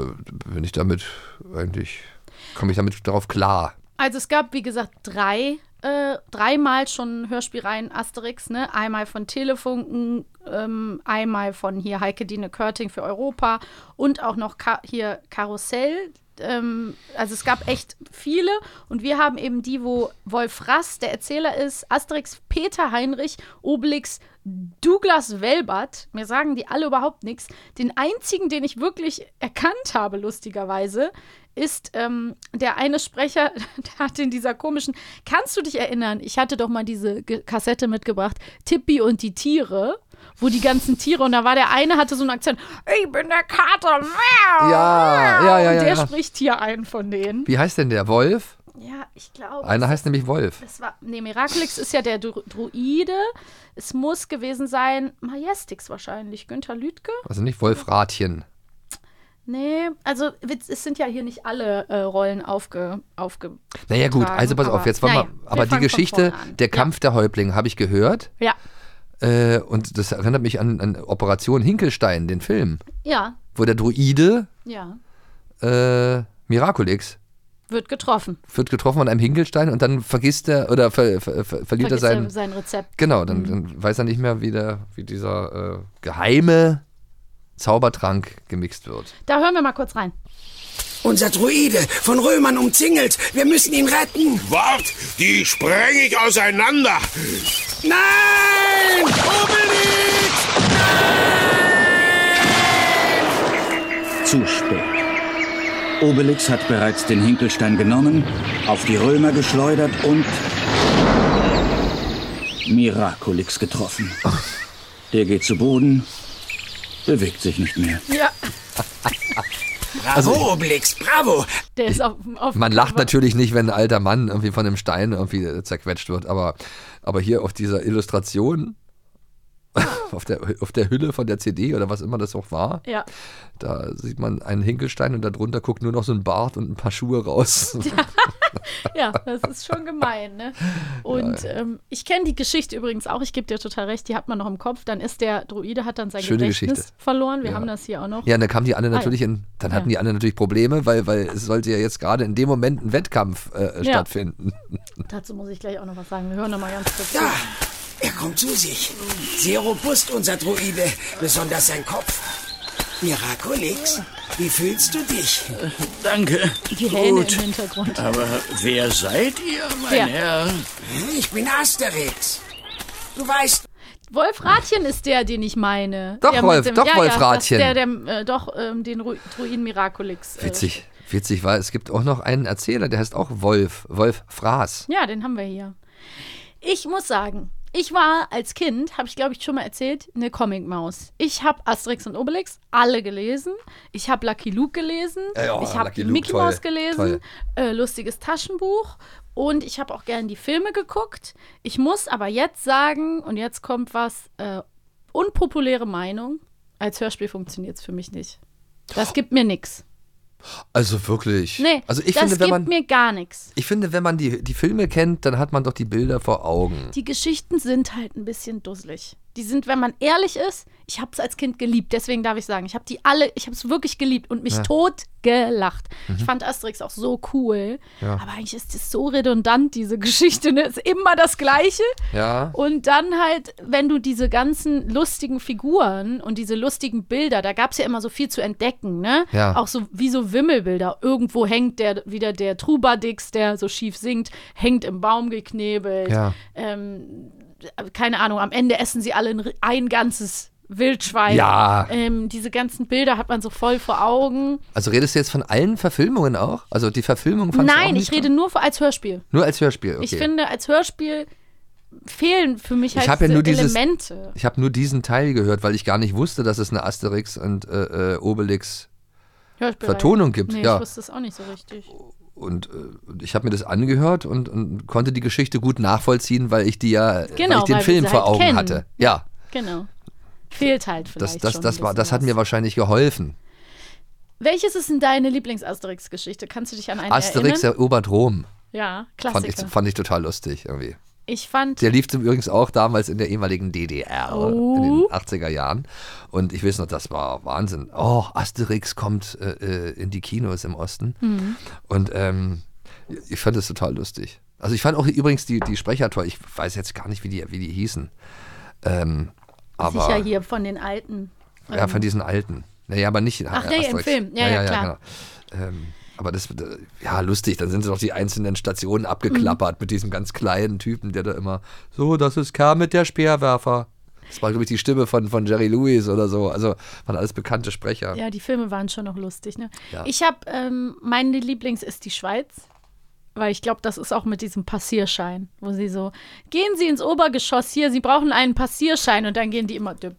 komme ich damit darauf klar. Also es gab, wie gesagt, 3 dreimal schon Hörspielreihen Asterix, ne? Einmal von Telefunken, einmal von hier Heike Dine Körting für Europa und auch noch hier Karussell. Also es gab echt viele und wir haben eben die, wo Wolf Rass der Erzähler ist, Asterix Peter Heinrich, Obelix Douglas Welbert, mir sagen die alle überhaupt nichts. Den einzigen, den ich wirklich erkannt habe, lustigerweise, ist der eine Sprecher, der hat in dieser komischen, kannst du dich erinnern, ich hatte doch mal diese Kassette mitgebracht, Tippi und die Tiere, wo die ganzen Tiere, und da war der eine, hatte so einen Akzent, ich bin der Kater, Ja. Und der spricht hier einen von denen. Wie heißt denn der? Wolf? Ja, ich glaube. Einer heißt nämlich Wolf. Miraculix ist ja der Druide. Es muss gewesen sein, Majestix wahrscheinlich, Günther Lüdke. Also nicht Wolfratchen. Nee, also es sind ja hier nicht alle Rollen aufge. Naja gut, also pass auf, jetzt wollen wir, aber die Geschichte, der Kampf der Häuptlinge, habe ich gehört. Ja. Und das erinnert mich an Operation Hinkelstein, den Film. Ja. Wo der Druide Miraculix wird getroffen von einem Hinkelstein und dann vergisst er oder verliert er sein Rezept. Genau, dann weiß er nicht mehr, wie dieser geheime Zaubertrank gemixt wird. Da hören wir mal kurz rein. Unser Druide, von Römern umzingelt. Wir müssen ihn retten. Wart, die spreng ich auseinander. Nein! Obelix! Nein! Zu spät. Obelix hat bereits den Hinkelstein genommen, auf die Römer geschleudert und Miraculix getroffen. Der geht zu Boden, bewegt sich nicht mehr. Ja. Bravo, Obelix, bravo! Der ist auf Man lacht natürlich nicht, wenn ein alter Mann irgendwie von einem Stein irgendwie zerquetscht wird, aber hier auf dieser Illustration, auf der Hülle von der CD oder was immer das auch war, da sieht man einen Hinkelstein und darunter guckt nur noch so ein Bart und ein paar Schuhe raus. Ja, das ist schon gemein, ne? Und ich kenne die Geschichte übrigens auch, ich gebe dir total recht, die hat man noch im Kopf, dann ist der Druide, hat dann sein Gedächtnis verloren, wir haben das hier auch noch. Ja, und dann kamen die anderen natürlich hatten die anderen natürlich Probleme, weil es sollte ja jetzt gerade in dem Moment ein Wettkampf stattfinden. Dazu muss ich gleich auch noch was sagen, wir hören noch mal ganz kurz. Ja, er kommt zu sich. Sehr robust, unser Druide, besonders sein Kopf. Miraculix, wie fühlst du dich? Danke. Die Hähne im Hintergrund. Aber wer seid ihr, mein Herr? Ich bin Asterix. Du weißt... Wolfratchen ist der, den ich meine. Doch, Wolfratchen. Den Druiden Miraculix. Witzig war, es gibt auch noch einen Erzähler, der heißt auch Wolf Fraß. Ja, den haben wir hier. Ich muss sagen, ich war als Kind, habe ich glaube ich schon mal erzählt, eine Comicmaus. Ich habe Asterix und Obelix alle gelesen. Ich habe Lucky Luke gelesen. Ich habe Mickey Mouse gelesen. Lustiges Taschenbuch. Und ich habe auch gern die Filme geguckt. Ich muss aber jetzt sagen, und jetzt kommt was, unpopuläre Meinung, als Hörspiel funktioniert es für mich nicht. Das gibt mir nichts. Also wirklich. Nee, also gibt mir gar nichts. Ich finde, wenn man die Filme kennt, dann hat man doch die Bilder vor Augen. Die Geschichten sind halt ein bisschen dusselig. Die sind, wenn man ehrlich ist, ich habe es als Kind geliebt, deswegen darf ich sagen, ich habe es wirklich geliebt und mich tot gelacht. Ich fand Asterix auch so cool, aber eigentlich ist das so redundant, diese Geschichte, ne? Ist immer das Gleiche. Ja. Und dann halt, wenn du diese ganzen lustigen Figuren und diese lustigen Bilder, da gab es ja immer so viel zu entdecken, ne? Ja. Auch so wie so Wimmelbilder. Irgendwo hängt wieder der Trubadix, der so schief singt, hängt im Baum geknebelt. Ja. Keine Ahnung, am Ende essen sie alle ein ganzes Wildschwein. Ja. Diese ganzen Bilder hat man so voll vor Augen. Also redest du jetzt von allen Verfilmungen auch? Also die Verfilmung fandst du auch Nein, nicht ich rede nur als Hörspiel. Nur als Hörspiel, okay. Ich finde, als Hörspiel fehlen für mich halt Elemente. Ich habe nur diesen Teil gehört, weil ich gar nicht wusste, dass es eine Asterix und Obelix Vertonung gibt. Nee, ja. Ich wusste es auch nicht so richtig. Und ich habe mir das angehört und konnte die Geschichte gut nachvollziehen, weil ich den Film vor Augen hatte. Ja. Genau. Fehlt halt vielleicht das hat mir wahrscheinlich geholfen. Welches ist denn deine Lieblings-Asterix-Geschichte? Kannst du dich an eine Asterix erinnern? erobert Rom. Ja, Klassiker. Fand ich total lustig irgendwie. Der lief übrigens auch damals in der ehemaligen DDR in den 80er Jahren. Und ich weiß noch, das war Wahnsinn. Oh, Asterix kommt in die Kinos im Osten. Und ich fand es total lustig. Also ich fand auch übrigens die Sprecher toll. Ich weiß jetzt gar nicht, wie die hießen. Aber sicher hier von den alten. Ja, von diesen alten. Naja, aber nicht. Ach nee, im Film. Ja, klar. Genau. Aber das, ja, lustig. Dann sind sie doch die einzelnen Stationen abgeklappert mit diesem ganz kleinen Typen, der da immer, so, das ist Kermit der Speerwerfer. Das war, glaube ich, die Stimme von Jerry Lewis oder so. Also waren alles bekannte Sprecher. Ja, die Filme waren schon noch lustig, ne? Ja. Ich habe, meine Lieblings ist die Schweiz. Weil ich glaube, das ist auch mit diesem Passierschein, wo sie so, gehen Sie ins Obergeschoss hier, Sie brauchen einen Passierschein und dann gehen die immer und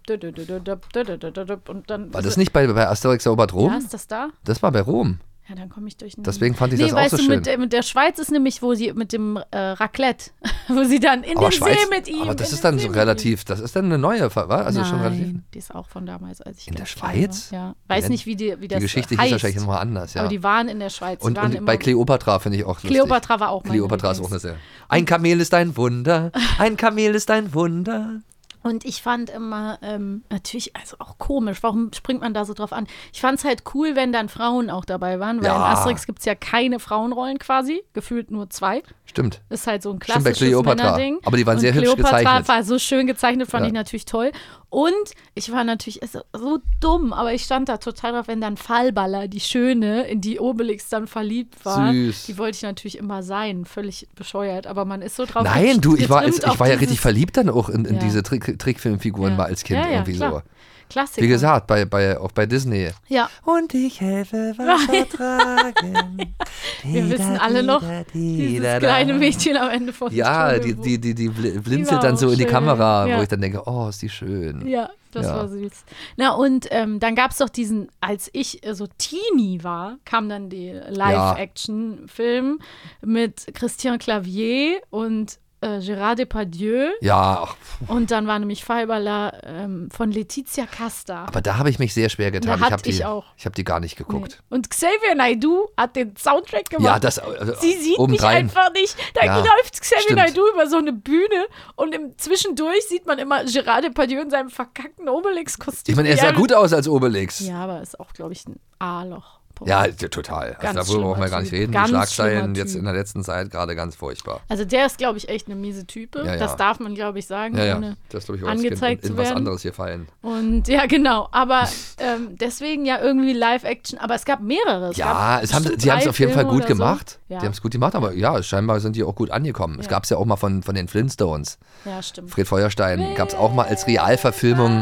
dann. War das nicht bei Asterix erobert Rom? Ja, ist das da? Das war bei Rom. Ja, dann komme ich durch. Deswegen fand ich das auch so schön. Mit der Schweiz ist nämlich, wo sie mit dem Raclette, wo sie dann in den See mit ihm. Aber das ist dann so relativ, das ist dann eine neue, war? Also nein, schon relativ. Die ist auch von damals, als ich in der Schweiz? Ja, weiß nicht, wie das Die Geschichte hieß wahrscheinlich nochmal anders, ja. Aber die waren in der Schweiz. Und bei Kleopatra finde ich auch lustig. Kleopatra war auch meine Kleopatra ist auch eine sehr. Ein Kamel ist ein Wunder, ein Kamel ist ein Wunder. Und ich fand immer, natürlich, also auch komisch, warum springt man da so drauf an? Ich fand es halt cool, wenn dann Frauen auch dabei waren, weil in Asterix gibt es ja keine Frauenrollen quasi, gefühlt nur 2. Stimmt. Ist halt so ein Stimmt, bei klassisches Männerding. Aber die waren sehr hübsch gezeichnet. Kleopatra war so schön gezeichnet, fand ich natürlich toll. Und ich war natürlich so dumm, aber ich stand da total drauf, wenn dann Fallballer, die Schöne, in die Obelix dann verliebt war. Süß. Die wollte ich natürlich immer sein, völlig bescheuert, aber man ist so drauf. Nein, du, ich war ja richtig verliebt dann auch in diese Trickfilmfiguren mal als Kind irgendwie klar. So. Klassiker. Wie gesagt, auch bei Disney. Ja. Und ich helfe Wasser tragen. Wir wissen alle noch, dieses kleine Mädchen am Ende von ja, die blinzelt dann so in die Kamera, wo ich dann denke, oh, ist die schön. Ja, das war süß. Na und dann gab es doch diesen, als ich so Teenie war, kam dann die Live-Action-Film mit Christian Clavier und Gérard Depardieu. Ja. Und dann war nämlich Fallballer von Letizia Casta. Aber da habe ich mich sehr schwer getan. Ich habe die gar nicht geguckt. Nee. Und Xavier Naidoo hat den Soundtrack gemacht. Ja, das sie sieht mich einfach nicht. Da läuft Xavier Naidoo über so eine Bühne und zwischendurch sieht man immer Gérard Depardieu in seinem verkackten Obelix-Kostüm. Ich meine, er sah gut aus als Obelix. Ja, aber ist auch, glaube ich, ein A-Loch. Ja, total. Also darüber brauchen wir gar nicht reden. Die Schlagzeilen jetzt in der letzten Zeit gerade ganz furchtbar. Also der ist, glaube ich, echt eine miese Type. Ja. Das darf man, glaube ich, sagen, ohne das glaube ich auch angezeigt zu werden. In was anderes hier fallen. Und ja, genau. Aber deswegen ja irgendwie Live-Action. Aber es gab mehrere. Sie haben es auf jeden Fall gut gemacht. So. Ja. Die haben es gut gemacht, aber ja, scheinbar sind die auch gut angekommen. Ja. Es gab es ja auch mal von den Flintstones. Ja, stimmt. Fred Feuerstein gab es auch mal als Realverfilmung.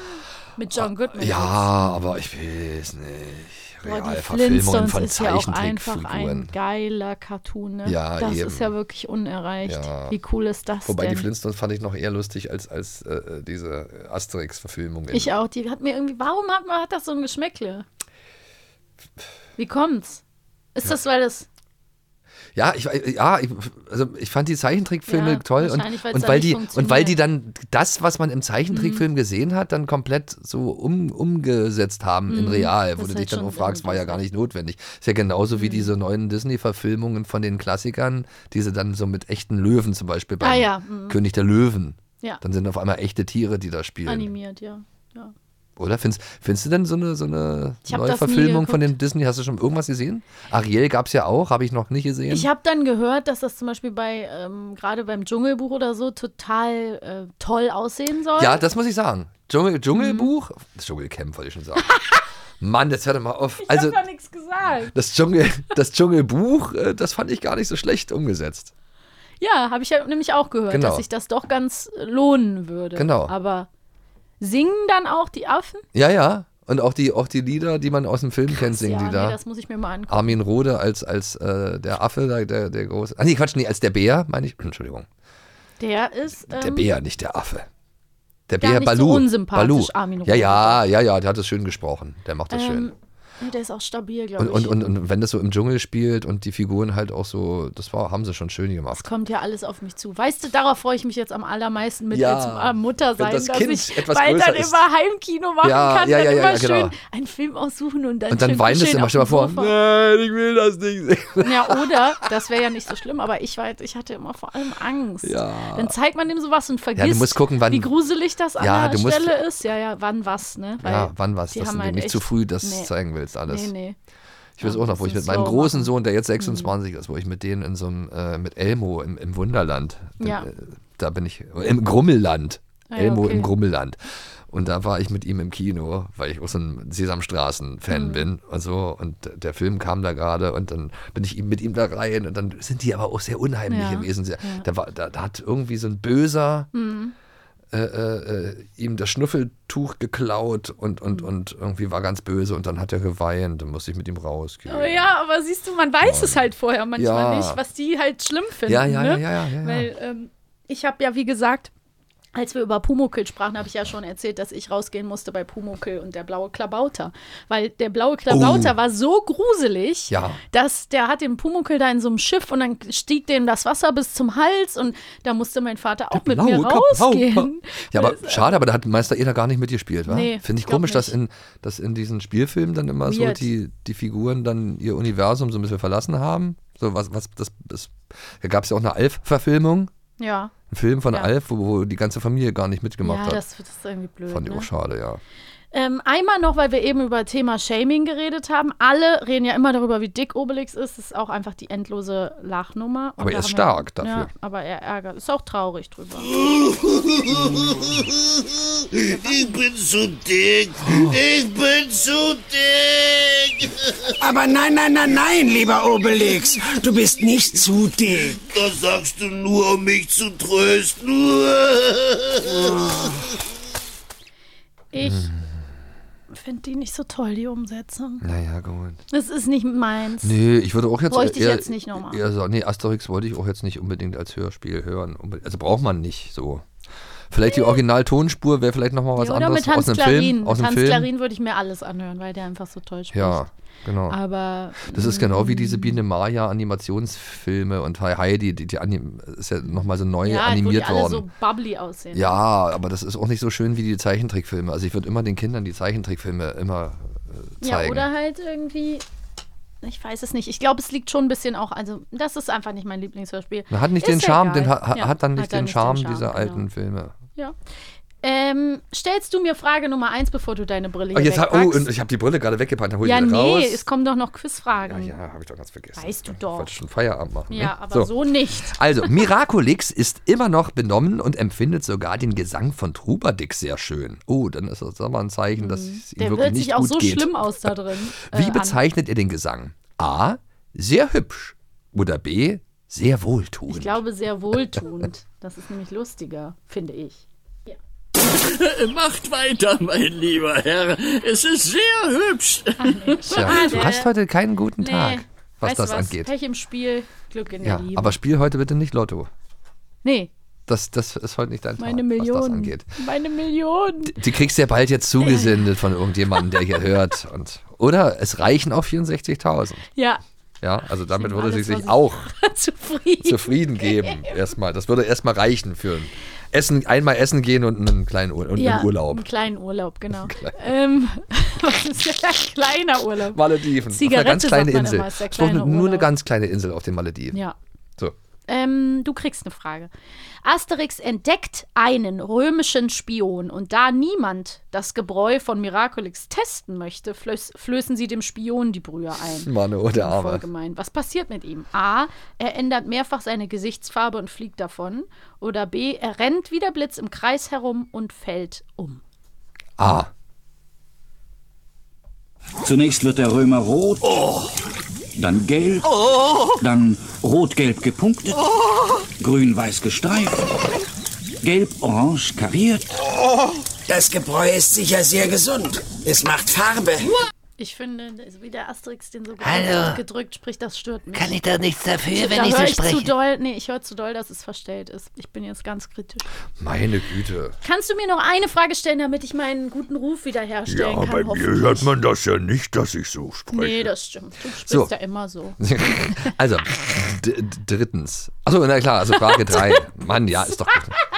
Mit John Goodman. Ja, aber ich weiß nicht. Die Flintstones ist ja auch einfach ein geiler Cartoon, ne? Ja, das eben. ist ja wirklich unerreicht. Ja. Wie cool ist das Wobei denn? Die Flintstones fand ich noch eher lustig als diese Asterix-Verfilmung. Ich auch. Die hat mir irgendwie, warum hat das so ein Geschmäckle? Wie kommt's? Ist das, weil das... Ja, ich fand die Zeichentrickfilme toll und weil die dann das, was man im Zeichentrickfilm gesehen hat, dann komplett so umgesetzt haben in real, wo du dich dann auch fragst, war ja gar nicht notwendig. Ist ja genauso wie diese neuen Disney-Verfilmungen von den Klassikern, diese dann so mit echten Löwen zum Beispiel beim König der Löwen. Ja. Dann sind auf einmal echte Tiere, die da spielen. Animiert, ja. Oder? Findest du denn so eine neue Verfilmung von dem Disney? Hast du schon irgendwas gesehen? Ariel gab es ja auch, habe ich noch nicht gesehen. Ich habe dann gehört, dass das zum Beispiel gerade beim Dschungelbuch oder so total toll aussehen soll. Ja, das muss ich sagen. Dschungelbuch? Das Dschungelcamp wollte ich schon sagen. Mann, jetzt hört doch mal auf. Ich habe gar nichts gesagt. Das Dschungelbuch, das fand ich gar nicht so schlecht umgesetzt. Ja, habe ich ja nämlich auch gehört, dass sich das doch ganz lohnen würde. Genau. Aber singen dann auch die Affen? Ja. Und auch die Lieder, die man aus dem Film kennt, singen die da. Nee, das muss ich mir mal angucken. Armin Rohde als der Affe, der große. Ah, nee, Quatsch, als der Bär, meine ich. Entschuldigung. Der ist. Der Bär, nicht der Affe. Der Bär Balu. So unsympathisch, Armin Rohde. Ja, der hat das schön gesprochen. Der macht das schön. Ja, der ist auch stabil, glaube ich. Und wenn das so im Dschungel spielt und die Figuren halt auch so, haben sie schon schön gemacht. Das kommt ja alles auf mich zu. Weißt du, darauf freue ich mich jetzt am allermeisten mit als Mutter sein, dass ich bald dann immer Heimkino machen kann, dann immer schön genau. einen Film aussuchen und dann weint es immer, stell mal vor, nein, ich will das nicht sehen. Ja, oder, das wäre ja nicht so schlimm, aber ich hatte immer vor allem Angst. Ja. Dann zeigt man dem sowas und vergisst, du musst gucken, wann, wie gruselig das an der Stelle ist. Ja, wann was, ne? Wann was, dass du dem nicht zu früh das zeigen willst, alles. Nee. Ich weiß auch noch, wo ich mit meinem großen Sohn, der jetzt 26 ist, wo ich mit denen in so einem, mit Elmo im Wunderland, da bin ich, im Grummelland, Elmo im Grummelland. Und da war ich mit ihm im Kino, weil ich auch so ein Sesamstraßen-Fan bin und so. Und der Film kam da gerade und dann bin ich mit ihm da rein und dann sind die aber auch sehr unheimlich gewesen. Da hat irgendwie so ein Böser ihm das Schnuffeltuch geklaut und irgendwie war ganz böse und dann hat er geweint, dann musste ich mit ihm rausgehen. Oh ja, aber siehst du, man weiß es halt vorher manchmal nicht, was die halt schlimm finden. Ja. Weil ich habe ja, wie gesagt, als wir über Pumuckl sprachen, habe ich ja schon erzählt, dass ich rausgehen musste bei Pumuckl und der blaue Klabauter. Weil der blaue Klabauter war so gruselig, dass der hat den Pumuckl da in so einem Schiff und dann stieg dem das Wasser bis zum Hals und da musste mein Vater auch mit mir rausgehen. Ja, aber schade, aber da hat Meister Eder gar nicht mitgespielt, wa? Nee, finde ich komisch, dass in diesen Spielfilmen dann immer so die Figuren dann ihr Universum so ein bisschen verlassen haben. So da gab es ja auch eine Alf-Verfilmung. Ja. Ein Film von Alf, wo die ganze Familie gar nicht mitgemacht hat. Ja, das ist irgendwie blöd. Fand ich auch schade, ja. Einmal noch, weil wir eben über Thema Shaming geredet haben. Alle reden ja immer darüber, wie dick Obelix ist. Das ist auch einfach die endlose Lachnummer. Aber er ist stark dafür. Ja, aber er ärgert. Ist auch traurig drüber. Ich bin zu dick. Ich bin zu dick. Aber nein, lieber Obelix. Du bist nicht zu dick. Das sagst du nur, um mich zu trösten. Ich finde die nicht so toll, die Umsetzung. Naja, gut. Das ist nicht meins. Nee, ich würde auch jetzt... Bräuchte ich jetzt nicht nochmal. Asterix wollte ich auch jetzt nicht unbedingt als Hörspiel hören. Also braucht man nicht so. Vielleicht die Original-Tonspur wäre vielleicht nochmal was anderes mit Hans aus einem Film. Mit Hans Klarin würde ich mir alles anhören, weil der einfach so toll spricht. Ja, genau. Aber das ist genau wie diese Biene Maya Animationsfilme und Heidi, die ist ja nochmal so neu animiert wo die worden. Alle so bubbly aussehen. Ja, aber das ist auch nicht so schön wie die Zeichentrickfilme. Also ich würde immer den Kindern die Zeichentrickfilme immer zeigen. Ja, oder halt irgendwie... Ich weiß es nicht. Ich glaube, es liegt schon ein bisschen auch, also das ist einfach nicht mein Lieblingshörspiel. Hat nicht den Charme, hat dann nicht den Charme dieser alten Filme. Ja. Stellst du mir Frage Nummer 1, bevor du deine Brille hier wegpackst? Und ich habe die Brille gerade weggepackt, dann hol ich die raus. Es kommen doch noch Quizfragen. Ja, habe ich doch ganz vergessen. Weißt du doch. Ich wollte schon Feierabend machen. Ja, ne? aber so nicht. Also, Miraculix ist immer noch benommen und empfindet sogar den Gesang von Trubadix sehr schön. Oh, dann ist das aber ein Zeichen, dass es ihm wirklich nicht gut geht. Der hört sich auch so schlimm aus da drin. Wie bezeichnet er den Gesang? A, sehr hübsch. Oder B, sehr wohltuend. Ich glaube, sehr wohltuend. Das ist nämlich lustiger, finde ich. Macht weiter, mein lieber Herr. Es ist sehr hübsch. Du hast heute keinen guten Tag, was das angeht. Pech im Spiel, Glück in der Liebe. Aber spiel heute bitte nicht Lotto. Nee. Das ist heute nicht dein Tag, was das angeht. Meine Millionen. Die kriegst du ja bald jetzt zugesendet von irgendjemandem, der hier hört. Oder es reichen auch 64.000. Ja. Ja, also damit würde sie sich auch zufrieden geben. Erstmal. Das würde erstmal reichen für einmal essen gehen und einen kleinen Urlaub. Einen kleinen Urlaub, genau. Was ist denn ein kleiner Urlaub? Malediven. Zigarette, eine ganz kleine sagt man Insel. immer, ist der Es ist nur Urlaub. eine ganz kleine Insel auf den Malediven. Ja. So. Du kriegst eine Frage. Asterix entdeckt einen römischen Spion und da niemand das Gebräu von Miraculix testen möchte, flößen sie dem Spion die Brühe ein. Mann, oh, der Arme. Voll gemein. Was passiert mit ihm? A, er ändert mehrfach seine Gesichtsfarbe und fliegt davon. Oder B, er rennt wie der Blitz im Kreis herum und fällt um. A. Zunächst wird der Römer rot, dann gelb, dann rot-gelb gepunktet, grün-weiß gestreift, gelb-orange kariert. Das Gebräu ist sicher sehr gesund. Es macht Farbe. Ich finde, wie der Asterix den so gedrückt spricht, das stört mich. Kann ich da nichts dafür, wenn ich so spreche? Ich höre zu doll, dass es verstellt ist. Ich bin jetzt ganz kritisch. Meine Güte. Kannst du mir noch eine Frage stellen, damit ich meinen guten Ruf wiederherstellen kann? Ja, bei mir hört man das ja nicht, dass ich so spreche. Nee, das stimmt. Du sprichst ja immer so. Also, drittens. Achso, na klar, also Frage 3. Mann, ja, ist doch gut.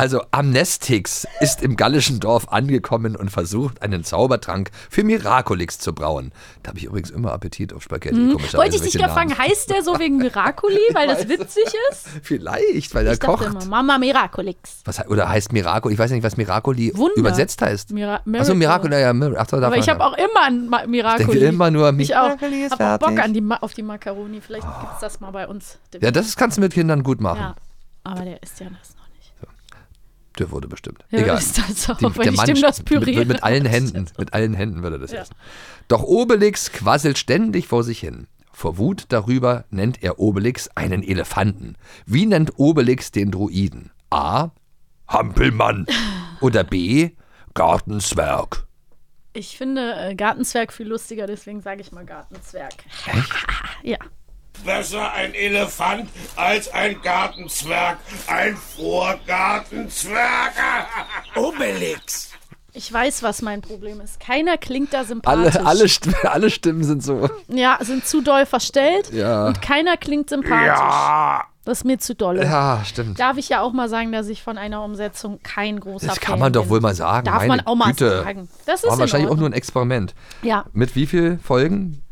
Also Amnestix ist im gallischen Dorf angekommen und versucht, einen Zaubertrank für Miraculix zu brauen. Da habe ich übrigens immer Appetit auf Spaghetti. Wollte ich dich gerade fragen, heißt der so wegen Miraculi, weil das witzig ist? Vielleicht, weil er kocht. Immer, Mama Miraculix. Oder heißt Miraculi? Ich weiß nicht, was Miraculi übersetzt heißt. Achso, Miraculi, ja. Aber ich habe auch immer an Miraculi. Ich denke immer nur Miraculi. Ich habe auch Bock auf die Macaroni. Vielleicht gibt es das mal bei uns. Ja, das kannst du mit Kindern gut machen. Ja, aber der isst ja das noch nicht. So. Der wurde bestimmt. Ja, egal. Ist das auch, wenn ich dem das püriere. Mit allen Händen. Mit allen Händen würde das essen. Doch Obelix quasselt ständig vor sich hin. Vor Wut darüber nennt er Obelix einen Elefanten. Wie nennt Obelix den Druiden? A. Hampelmann. Oder B. Gartenzwerg. Ich finde Gartenzwerg viel lustiger, deswegen sage ich mal Gartenzwerg. Echt? Ja. Besser ein Elefant als ein Gartenzwerg. Ein Vorgartenzwerg. Obelix. Ich weiß, was mein Problem ist. Keiner klingt da sympathisch. Alle Stimmen sind so. Ja, sind zu doll verstellt. Ja. Und keiner klingt sympathisch. Ja. Das ist mir zu dolle. Ja, stimmt. Darf ich ja auch mal sagen, dass ich von einer Umsetzung kein großer Fan bin. Das kann man doch wohl mal sagen. Darf man auch mal sagen. Das ist war wahrscheinlich auch nur ein Experiment. Ja. Mit wie vielen Folgen?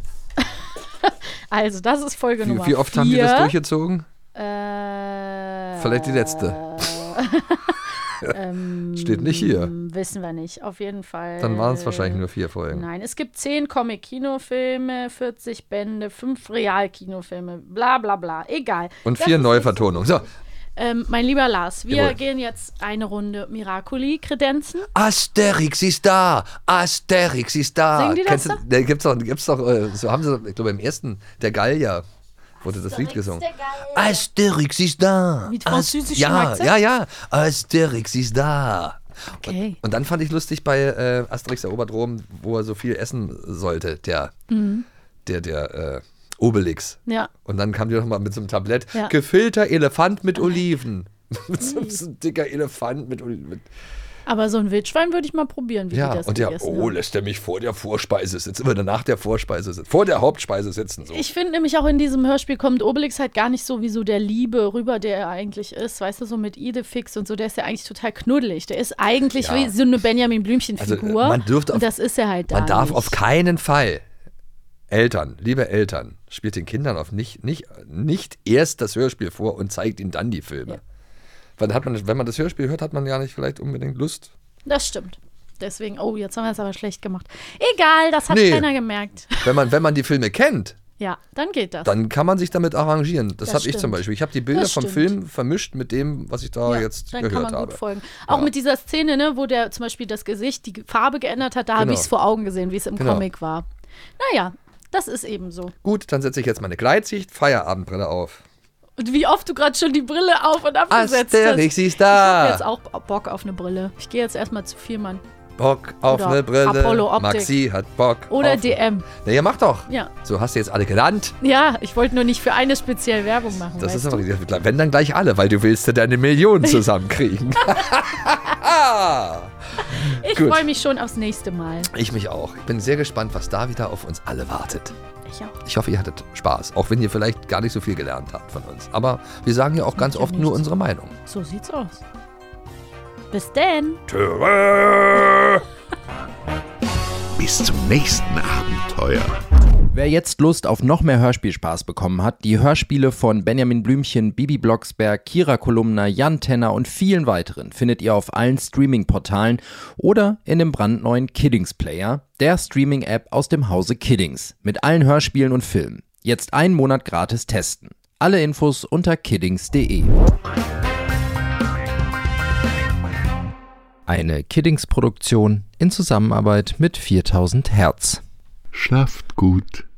Also, das ist Folge Nummer 4. Wie oft haben die das durchgezogen? Vielleicht die letzte. Steht nicht hier. Wissen wir nicht, auf jeden Fall. Dann waren es wahrscheinlich nur 4 Folgen. Nein, es gibt 10 Comic-Kinofilme, 40 Bände, 5 Real-Kinofilme, bla bla bla, egal. Und 4 Neuvertonungen. So. Mein lieber Lars, wir gehen jetzt eine Runde Miraculi kredenzen. Asterix ist da! Asterix ist da! Singen die das da? Gibt's doch, so haben sie, ich glaube, im ersten, der Gallier, wurde das Lied gesungen. Asterix ist da! Mit französischem Akzent? Ja, Asterix ist da! Okay. Und dann fand ich lustig bei Asterix erobert Rom, wo er so viel essen sollte, der Obelix. Ja. Und dann kam die noch mal mit so einem Tablett. Ja. Gefüllter Elefant mit Oliven. so ein dicker Elefant mit Oliven. Aber so ein Wildschwein würde ich mal probieren, wie die das gegessen haben. Lässt er mich vor der Vorspeise sitzen. Immer nach der Vorspeise sitzen. Vor der Hauptspeise sitzen. So. Ich finde nämlich auch in diesem Hörspiel kommt Obelix halt gar nicht so wie so der Liebe rüber, der er eigentlich ist. Weißt du, so mit Idefix und so. Der ist ja eigentlich total knuddelig. Der ist eigentlich wie so eine Benjamin Blümchen-Figur. Also, und das ist er halt da. Man darf auf keinen Fall liebe Eltern, spielt den Kindern auf nicht erst das Hörspiel vor und zeigt ihnen dann die Filme. Ja. Weil wenn man das Hörspiel hört, hat man ja nicht vielleicht unbedingt Lust. Das stimmt. Deswegen, jetzt haben wir es aber schlecht gemacht. Egal, das hat keiner gemerkt. Wenn man die Filme kennt, ja, dann geht das. Dann kann man sich damit arrangieren. Das habe ich zum Beispiel. Ich habe die Bilder vom Film vermischt mit dem, was ich da jetzt gehört habe. Dann kann man gut folgen. Auch mit dieser Szene, ne, wo der zum Beispiel das Gesicht, die Farbe geändert hat, da habe ich es vor Augen gesehen, wie es im Comic war. Naja, das ist eben so. Gut, dann setze ich jetzt meine Gleitsicht, Feierabendbrille auf. Und wie oft du gerade schon die Brille auf und abgesetzt Asterix ist da. Ich habe jetzt auch Bock auf eine Brille. Ich gehe jetzt erstmal zu Vielmann. Bock auf eine Brille. Apollo Optik. Maxi hat Bock. Oder auf DM. Na ja, mach doch. Ja. So hast du jetzt alle genannt. Ja, ich wollte nur nicht für eine speziell Werbung machen. Das ist aber, wenn dann gleich alle, weil du willst ja deine Millionen zusammenkriegen. Ich freue mich schon aufs nächste Mal. Ich mich auch. Ich bin sehr gespannt, was da wieder auf uns alle wartet. Ich auch. Ich hoffe, ihr hattet Spaß, auch wenn ihr vielleicht gar nicht so viel gelernt habt von uns. Aber wir sagen ja auch ganz oft nur unsere Meinung. So sieht's aus. Bis denn. Tschö. Bis zum nächsten Abenteuer. Wer jetzt Lust auf noch mehr Hörspielspaß bekommen hat, die Hörspiele von Benjamin Blümchen, Bibi Blocksberg, Kira Kolumna, Jan Tenner und vielen weiteren findet ihr auf allen Streaming-Portalen oder in dem brandneuen Kiddings Player, der Streaming-App aus dem Hause Kiddings, mit allen Hörspielen und Filmen. Jetzt einen Monat gratis testen. Alle Infos unter kiddings.de. Eine Kiddings-Produktion in Zusammenarbeit mit 4000 Hertz. Schlaft gut.